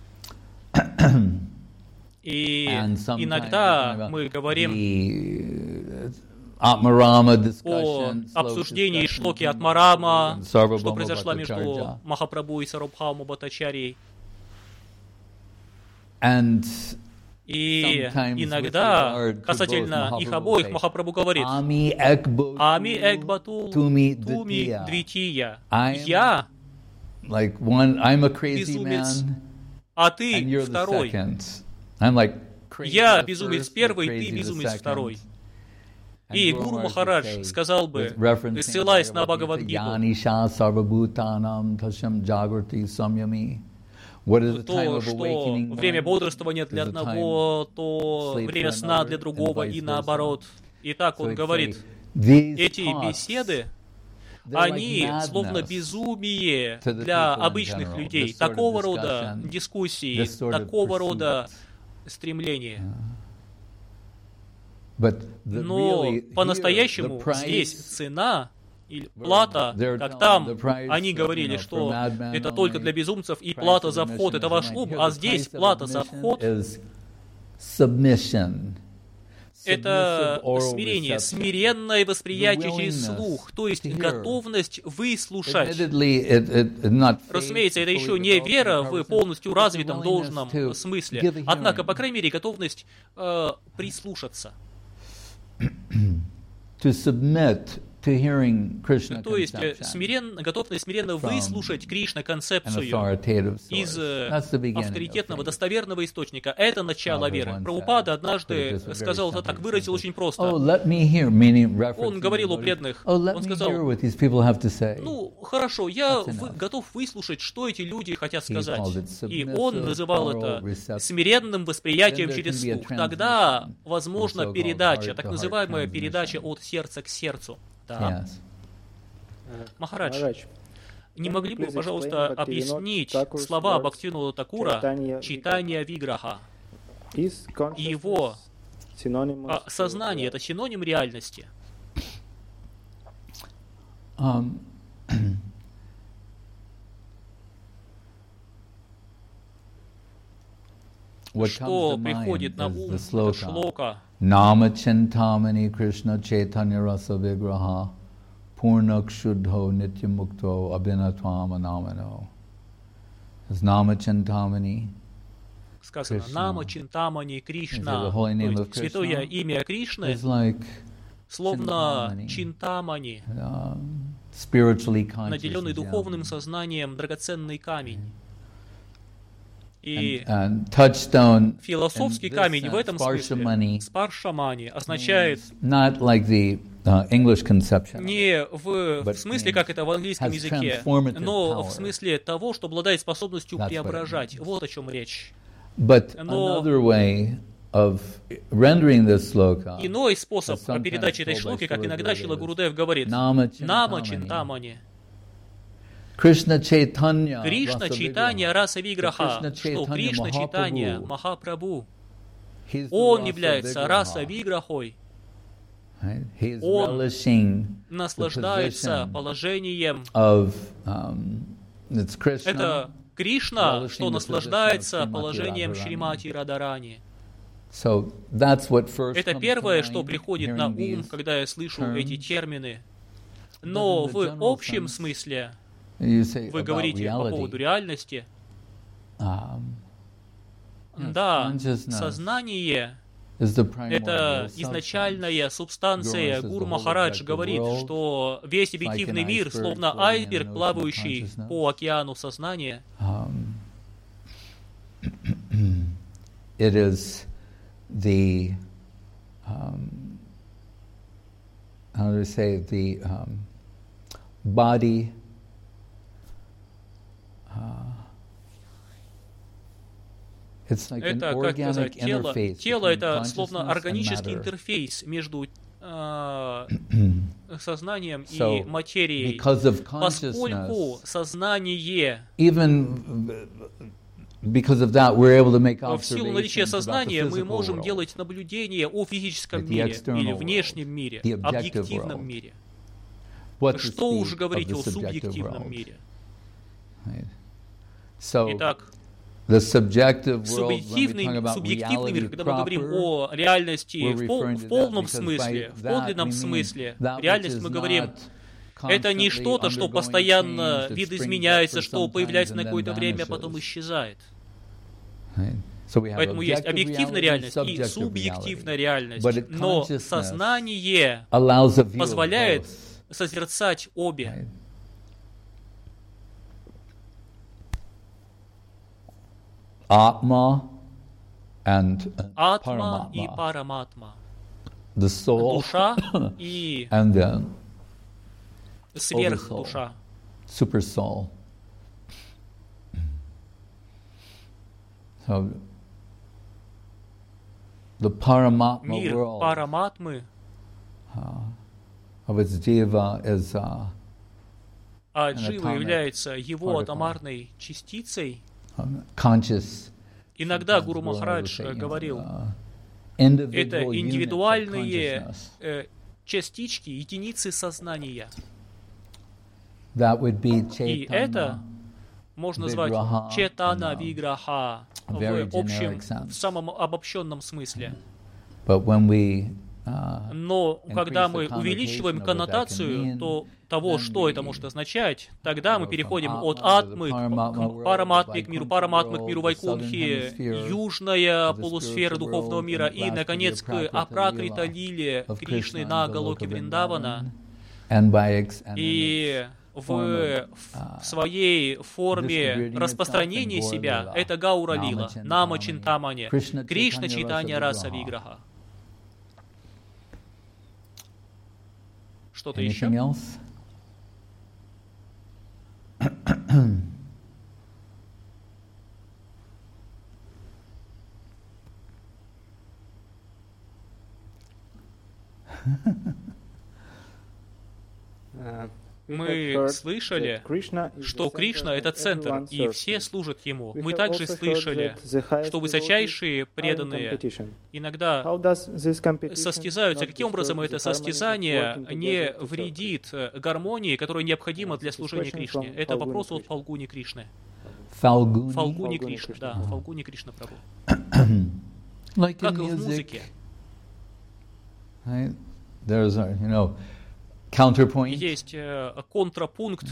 и иногда мы говорим о обсуждении шлоки Атмарама, что произошло между Махапрабху и Сарвабхаума Бхаттачарьей. И иногда, касательно их обоих, Махапрабху говорит: «Ами экбатул туми двития». Я безумец, а ты второй. Я безумец первый, ты безумец второй. И Гуру Махарадж сказал бы, ссылаясь на Бхагавад-гиту, то, что время бодрствования для одного, то время сна для другого и наоборот. И так он говорит, эти беседы, они словно безумие для обычных людей. Такого рода дискуссии, такого рода стремления. Но по-настоящему здесь цена или плата, как там они говорили, что это только для безумцев, и плата за вход — это ваш ум, а здесь плата за вход — это смирение, смиренное восприятие через слух, то есть готовность выслушать. Разумеется, это еще не вера в полностью развитом должном смысле, однако, по крайней мере, готовность прислушаться. То есть готовность смиренно выслушать Кришна-концепцию из авторитетного, достоверного источника. Это начало веры. Прабхупада однажды сказал это так, выразил очень просто. Он говорил о преданных. Он сказал: ну, хорошо, я готов выслушать, что эти люди хотят сказать. И он называл это смиренным восприятием через слух. Тогда возможна передача, так называемая передача от сердца к сердцу. Да. Махарадж, не могли бы, пожалуйста, объяснить слова Бхактивинода Такура «Чайтанья Виграха»? Его сознание — это синоним реальности. Что приходит на ум, это шлока. Nama Chintamani Krishna Chaitanya Rasa Vigraha Purnak Shuddho Nityamukto Abhinatvam Anamano. Nama Chintamani. Сказано Нама Чинтамани Кришна, святое имя Кришны, словно Чинтамани, наделенный духовным сознанием драгоценный камень. И философский камень в этом смысле, спаршамани, означает не в смысле, как это в английском языке, но в смысле того, что обладает способностью преображать. Вот о чем речь. Но иной способ передачи этой шлоки, как иногда Шрила Гурудев говорит, Нама Чинтамани. Кришна Чайтанья Раса Виграха, что Кришна Чайтанья Махапрабху, он является раса Виграхой. Он наслаждается положением. Это Кришна, что наслаждается положением Шримати Радарани. Это первое, что приходит на ум, когда я слышу эти термины. Но в общем смысле, вы говорите по поводу реальности. Да, сознание — это изначальная субстанция. Гуру Махарадж говорит, что весь объективный мир, словно айсберг, плавающий по океану сознания. It is the how do I say the body. Это, как сказать, тело — это словно органический интерфейс между сознанием и материей, поскольку сознание, в силу наличия сознания мы можем делать наблюдения о физическом мире или внешнем мире, объективном мире. Что уж говорить о субъективном мире. Итак, субъективный мир, когда мы говорим о реальности в полном смысле, в подлинном смысле, реальность мы говорим, это не что-то, что постоянно видоизменяется, что появляется на какое-то время, а потом исчезает. Поэтому есть объективная реальность и субъективная реальность. Но сознание позволяет созерцать обе. Атма и параматма. Душа и сверхдуша. Super soul. So, the Paramatma мир world параматмы of its jiva is а джива является его атомарной частицей. Conscious. Иногда Гуру Махарадж говорил, это индивидуальные частички, единицы сознания. И это можно назвать четана виграха в самом обобщенном смысле. Но когда мы увеличиваем коннотацию того, что это может означать, тогда мы переходим от атмы к параматме, к миру Вайкунхи, южная полусфера духовного мира и, наконец, к апракрита лиле Кришны на Галоке Вриндавана. И в своей форме распространения себя это Гаура Лила, Нама Чинтамани, Кришна Чайтанья Раса Виграха. Что-то еще? Мы слышали, что Кришна — это центр, и все служат Ему. Мы также слышали, что высочайшие преданные иногда состязаются. Каким образом это состязание не вредит гармонии, которая необходима для служения Кришне? Это вопрос от Фалгуни Кришны. Фалгуни Кришна, да, Фалгуни Кришна Прабху. Как и в музыке. Есть контрапункт.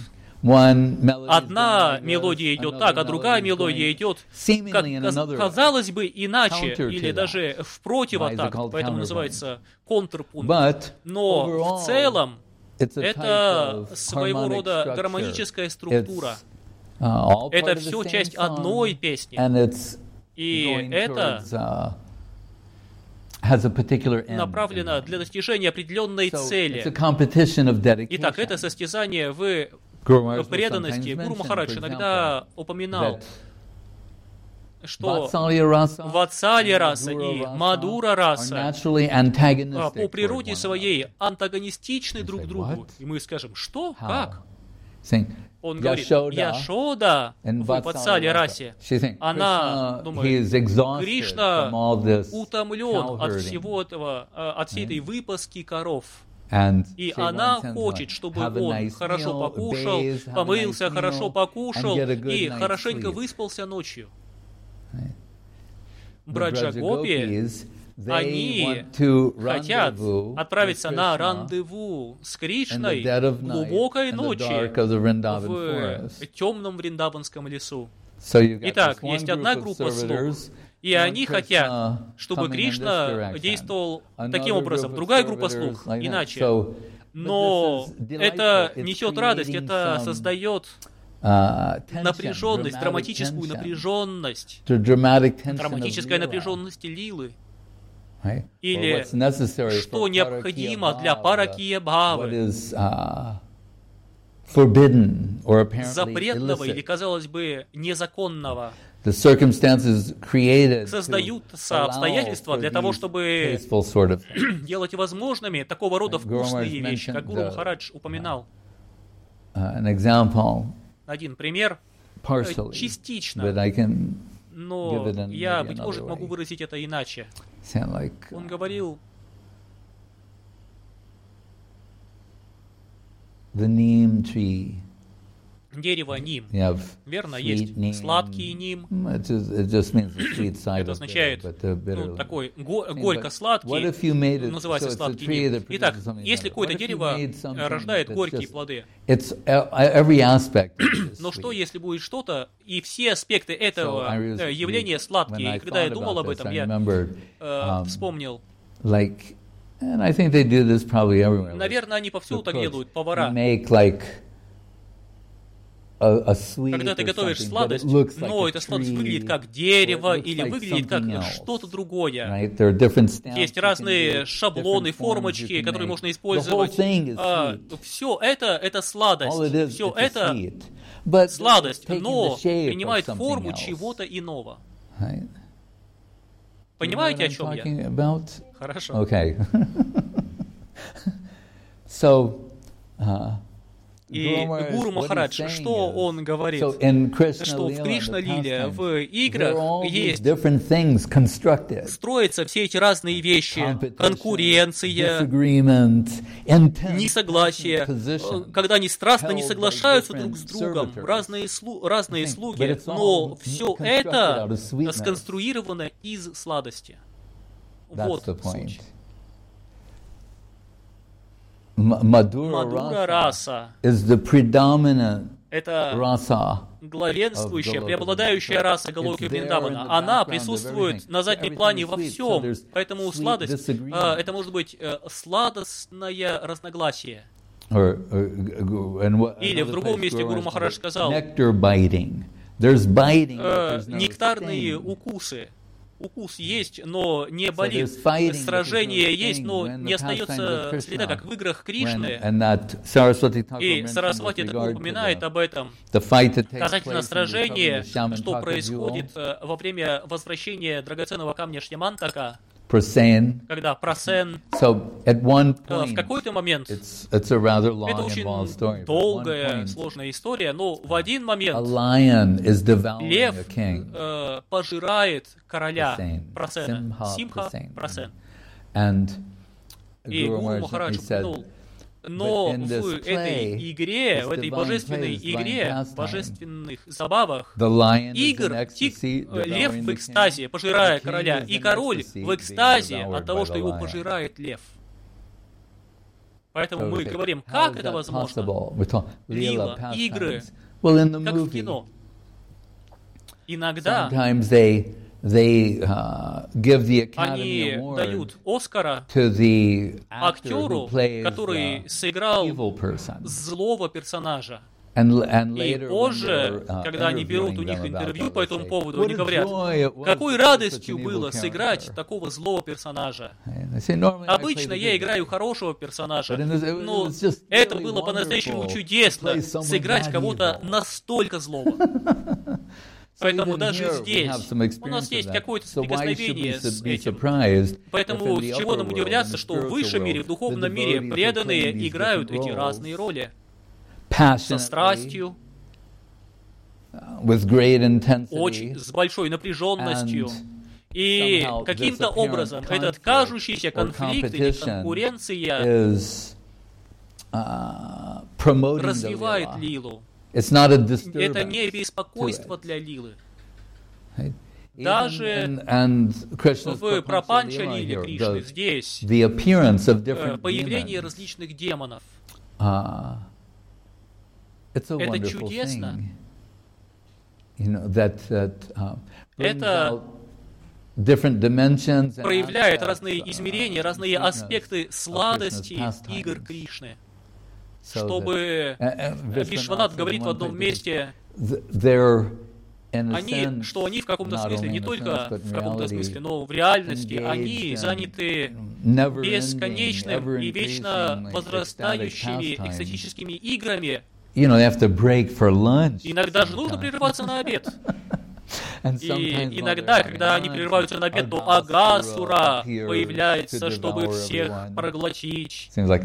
Одна мелодия идет так, а другая мелодия идет, казалось бы, иначе, или даже в противотакт, поэтому называется контрапункт. Но в целом это своего рода гармоническая структура. Это все часть одной песни. И это направлено для достижения определенной цели. Итак, это состязание в преданности. Гуру Махарадж иногда упоминал, что Ватсали раса и Мадура раса по природе своей антагонистичны друг другу. И мы скажем, что? Как? Он говорит, Яшода в Ватсали расе, она думает, Кришна утомлен от всего этого, от всей этой выпаски коров. И она хочет, чтобы он хорошо покушал, помылся, хорошо покушал и хорошенько выспался ночью. Браджагопи, они хотят отправиться на рандеву с Кришной глубокой ночи в темном Вриндаванском лесу. Итак, есть одна группа слуг, и они хотят, чтобы Кришна действовал таким образом. Другая группа слуг иначе. Но это несет радость, это создает напряженность, драматическую напряженность, драматическая напряженность лилы. Или что необходимо для паракия бхавы, запретного или, казалось бы, незаконного. Создаются обстоятельства для того, чтобы делать возможными такого рода вкусные вещи, как Гуру Махарадж упоминал. Один пример, частично, но я, быть может, могу выразить это иначе. Он говорил, the neem tree. Дерево ним. Верно, есть сладкий ним. Это означает такой горько-сладкий, называется сладкий ним. Итак, если какое-то дерево рождает горькие плоды, но что, если будет что-то, и все аспекты этого явления сладкие? И когда я думал об этом, я вспомнил. Наверное, они повсюду так делают, повара. Когда ты готовишь сладость, но эта сладость выглядит как дерево или выглядит как что-то другое. Есть разные шаблоны, формочки, которые можно использовать. Все это сладость. Все это сладость, но принимает форму чего-то иного. Понимаете, о чем я? Хорошо. И Гуру Махарадж, что он говорит? Что в Кришна-лиле, в играх есть, строятся все эти разные вещи. Конкуренция, несогласие, когда они страстно не соглашаются друг с другом, разные слуги, но все это сконструировано из сладости. Вот суть. Мадура раса – это главенствующая, преобладающая раса Галоки Вриндавана. Она присутствует на заднем плане во всем, поэтому сладость – это может быть сладостное разногласие. Или в другом месте Гуру Махарадж сказал нектарные укусы. Укус есть, но не болит. Сражение есть, но не остается следа, как в играх Кришны. И Сарасвати такое упоминает об этом. Касательно сражения, что происходит во время возвращения драгоценного камня Шьямантака, когда Прасен, в какой-то момент, это очень долгая, сложная история, но в один момент лев пожирает короля Прасена, Симха Прасен. И Гуру Махарадж упомянул, но в этой игре, в этой божественной игре, в божественных забавах, лев в экстазе, пожирая короля, и король в экстазе от того, что его пожирает лев. Поэтому мы говорим, как это возможно? Лила, игры, как в кино. Иногда они дают Оскара актеру, который сыграл злого персонажа. И позже, когда они берут у них интервью по этому поводу, они говорят, какой радостью было сыграть такого злого персонажа. Обычно я играю хорошего персонажа, но это было по-настоящему чудесно, сыграть кого-то настолько злого. Поэтому даже здесь у нас есть какое-то соприкосновение с этим. Поэтому с чего нам удивляться, что в высшем мире, в духовном мире преданные играют эти разные роли. Со страстью, с большой напряженностью. И каким-то образом этот кажущийся конфликт или конкуренция развивает лилу. Это не беспокойство для лилы. Даже в Прапанча-лиле Кришны здесь появление различных демонов. Это чудесно. Это проявляет разные измерения, разные аспекты сладости игр Кришны. Чтобы Вишванат говорит в одном месте, что они в каком-то смысле, не только в каком-то смысле, но в реальности, они заняты бесконечным и вечно возрастающими экстатическими играми. Иногда же нужно прерываться на обед. И иногда, когда они прерываются на обед, то Агасура появляется, чтобы всех проглотить. Как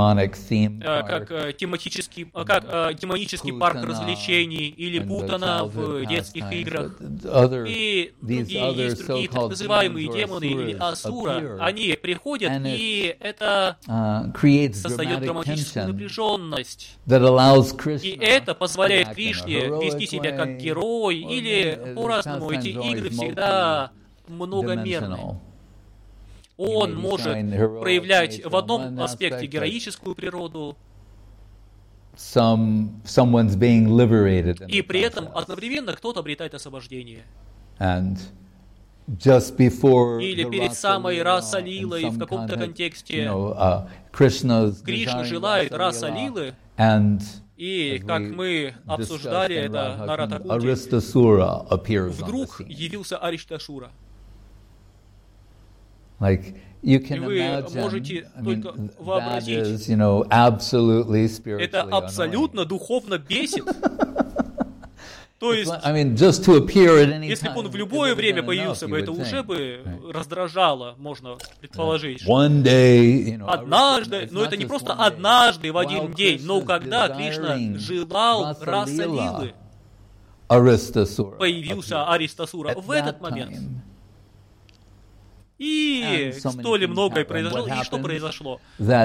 демонический парк развлечений или Путана в детских играх. И есть другие так называемые демоны или асура. Они приходят, и это создает драматическую напряженность. И это позволяет Кришне вести себя как герой, или по-разному. Эти игры всегда многомерны. Он может проявлять в одном аспекте героическую природу, и при этом одновременно кто-то обретает освобождение. Или перед самой Раса-лилой в каком-то контексте Кришна желает Раса-лилы, и, как мы обсуждали это на Ратакунте, вдруг явился Аришташура. И вы можете только вообразить, это абсолютно духовно бесит. То есть, если бы он в любое время появился бы, это уже бы раздражало, можно предположить. Однажды, но это не просто однажды в один день, но когда Кришна желал Раса-лилы, появился Аристасура в этот момент. И столь многое произошло. И что произошло?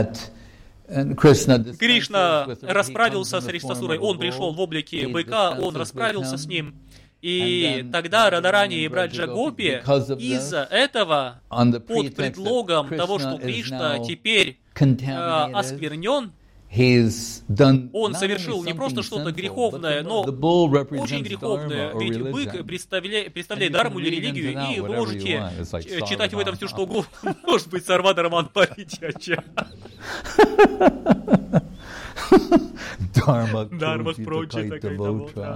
Кришна расправился с Аристасурой, он пришел в облике быка, он расправился с ним. И тогда Радарани и Браджа Гопи из-за этого, под предлогом того, что Кришна теперь осквернен, он совершил не просто что-то греховное, но очень греховное. Ведь бык представляет дхарму или религию, и вы можете читать в этом все, что угодно. Может быть, Сарвада Роман Паричача. Дхарма прочее, такая-то вот.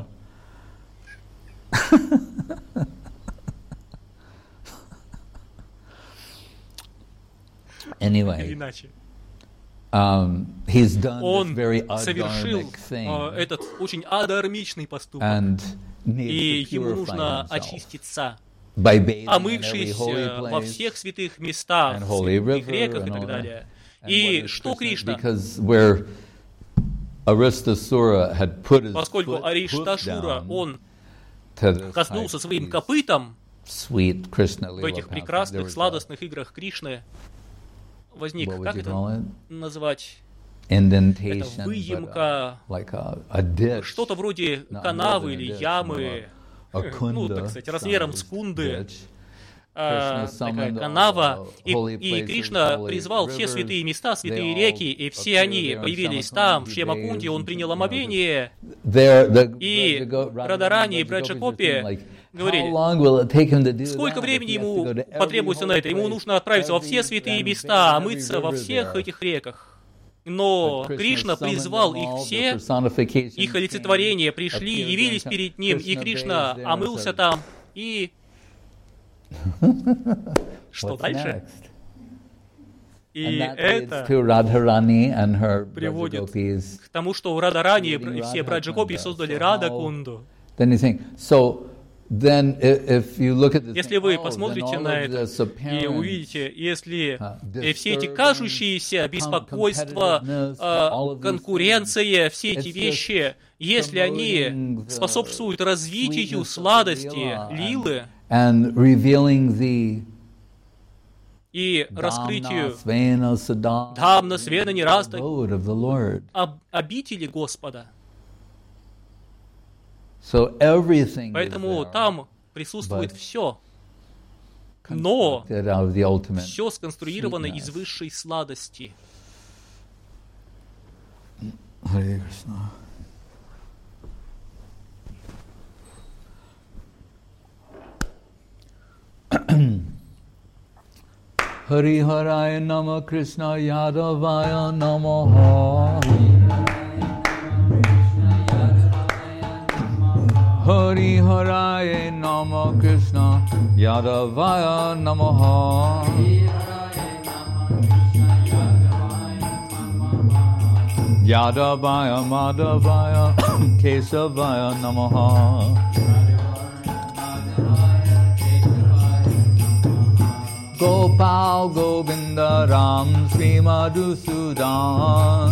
Иначе. Он совершил этот очень адармичный поступок, и ему нужно очиститься, омывшись во всех святых местах, в святых реках и так далее. И что Кришна? Поскольку Аришташура, он коснулся своим копытом в этих прекрасных, сладостных играх Кришны, возник, как это назвать? Это выемка, что-то вроде канавы или ямы, ну, так сказать, размером с кунды, такая канава, и Кришна призвал все святые места, святые реки, и все они появились там, в Шьямакунде, он принял омовение, и Радарани и Браджа Гопи говорили, сколько времени ему потребуется на это? Ему нужно отправиться во все святые места, омыться во всех этих реках. Но Кришна призвал их все, их олицетворения пришли, явились перед ним, и Кришна омылся там, и... Что дальше? И это приводит к тому, что Радарани и все Браджа Гопи создали Радакунду. Если вы посмотрите на это и увидите, если все эти кажущиеся беспокойства, конкуренция, все эти вещи, если они способствуют развитию сладости лилы и раскрытию Дхамна Свена Нираста обители Господа, поэтому там присутствует все, но все сконструировано из высшей сладости. Харе Кришна. Hari Haraya Nama Krishna Yadavaya Namaha. Hari Haraya Nama Krishna Yadavaya Namaha. Yadavaya Madhavaya Kesavaya Namaha. Gopal Govinda Ram Sri Madhusudan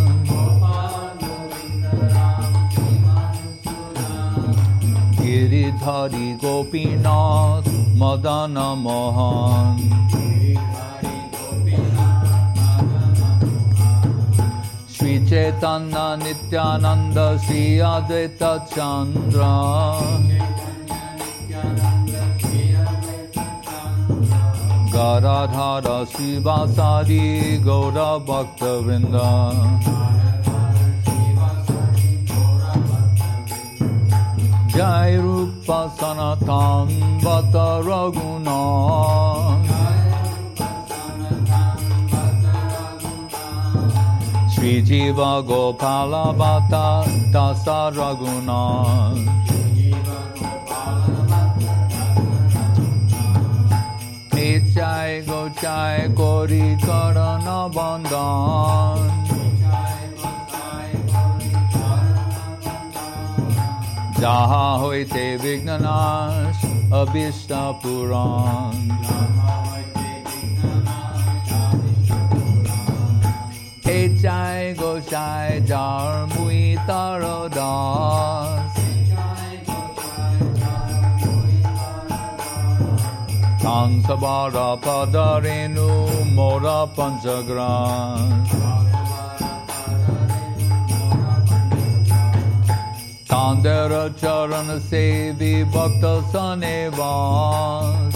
Giridhari Gopinath Madana Mohan Sri Chaitanya Nityananda Sri Advaita Chandra Garadhara Srivasadi Gaura Bhakta Vrinda Jai Rupa Sanatan Bata Raghunath Sri Jiva Gopala Bata Dasa Raghunath Jai Go Jai Gori Karana Bandhan Jaha Hoite Vignanash Abhishta Puran Jai Go Jai Jar Mui Tarodas Kansabara Padarenu Mora Panchagras Tandera Charana Sevi Bhakta Sanevas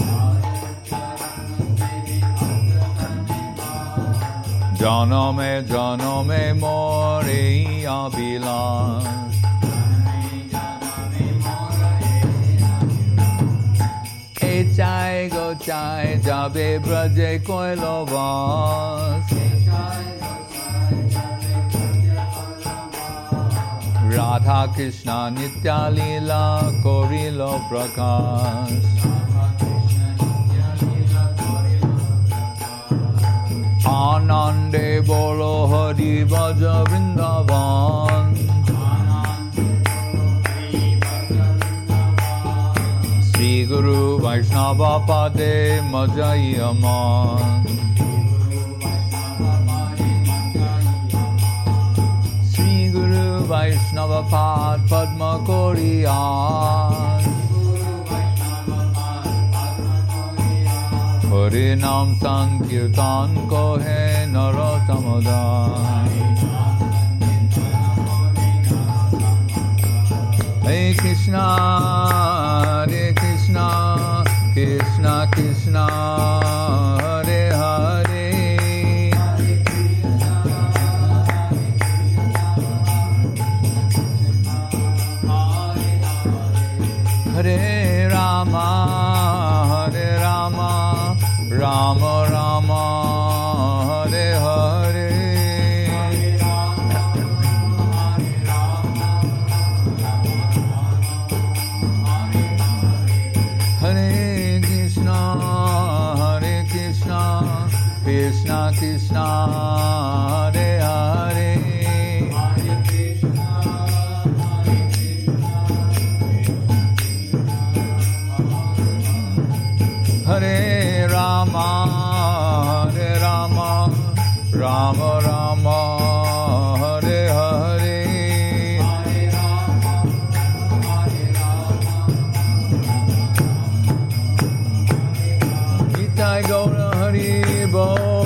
Janame Janame More Abhilash Jai Go Jai Jabe Braje Koilovas Radha Krishna Nitya Leela Korilo Prakash Anande Bolo Hari Bhaja Vrindavan Sri Guru Vaishnava Pade Majai Aman Sri Guru Vaishnava Pad Padma Koriyan Hari Nam Sankirtan Kohe Narotamadan Hare Krishna, Hare Krishna, Krishna Krishna, Hare Hare. Hare Rama, Hare Rama, Rama Rama, Hare Hare. Krishna Krishna Hare Hare Hare Rama Hare Rama Rama Rama Hare Hare Nitai Gaura Hari Bo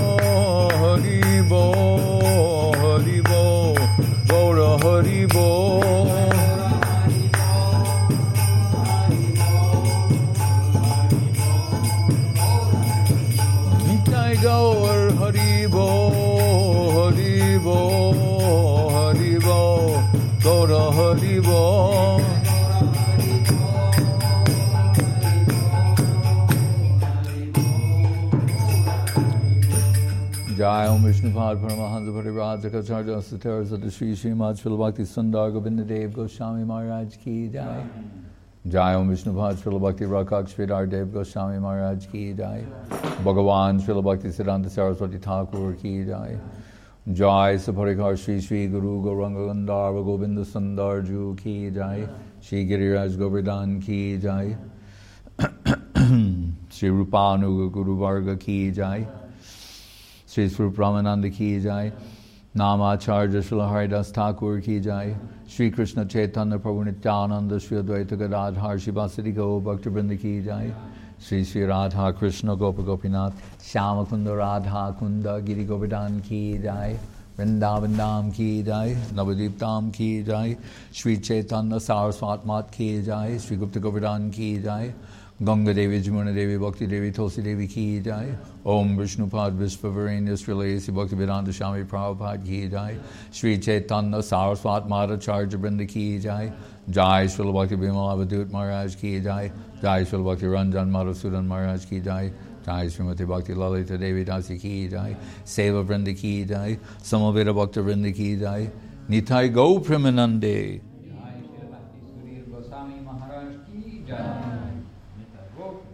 Jai Om Vishnupad Paramahansa Parivraja Kacharya Sateras of the Sri Srimad Srila Bhakti Sundar Govinda Dev Goswami Maharaj Ki Jai Jai Om Vishnupad Srila Bhakti Rakak Sridhar Dev Goswami Maharaj Ki Jai Bhagavan Srila Bhakti Siddhanta Saraswati Thakur Ki Jai Jai Saparikar Sri Sri Guru Gauranga Gandharva Govinda Sundar Ju Ki Jai Shri Giriraj Govardhan Ki Jai Sri Shri Rupanuga Guru Varga ki jai, Shri Swarup Ramananda ki jai, Namacharya Srila Haridas Thakur ki jai, Shri Krishna Chaitanya Prabhu Nityananda Shri Advaita Gadadhar Shivasati Go Bhakta Vrinda ki jai, Shri Shri Radha Krishna Gopa Gopinath Shyama Kunda Radha Kunda Giri Govardhan ki jai, Vrindavan Dham ki jai, Navadip Dham ki jai, Shri Chaitanya Saraswat Mat ki jai, Shri Gupta Govardhan ki jai, Ganga Devi, Jamuna Devi, Bhakti Devi, Tulsi Devi ki jai, Om Vishnupad Vishvavarenya Srilesi Bhakti Vedanta Swami Prabhupada ki jai, Shri Chaitanya Saraswat Madhacharya Vrinda ki jai, Jai Srila Bhakti Bimala Avadut Maharaj ki jai, Jai Srila Bhakti Ranjan Madhusudan Maharaj ki jai, Jai Srimati Bhakti Lalita Devi Dasi ki jai, Seva Vrinda ki jai, Samaveda Bhakta Vrinda ki jai, Nitai Go Premanande.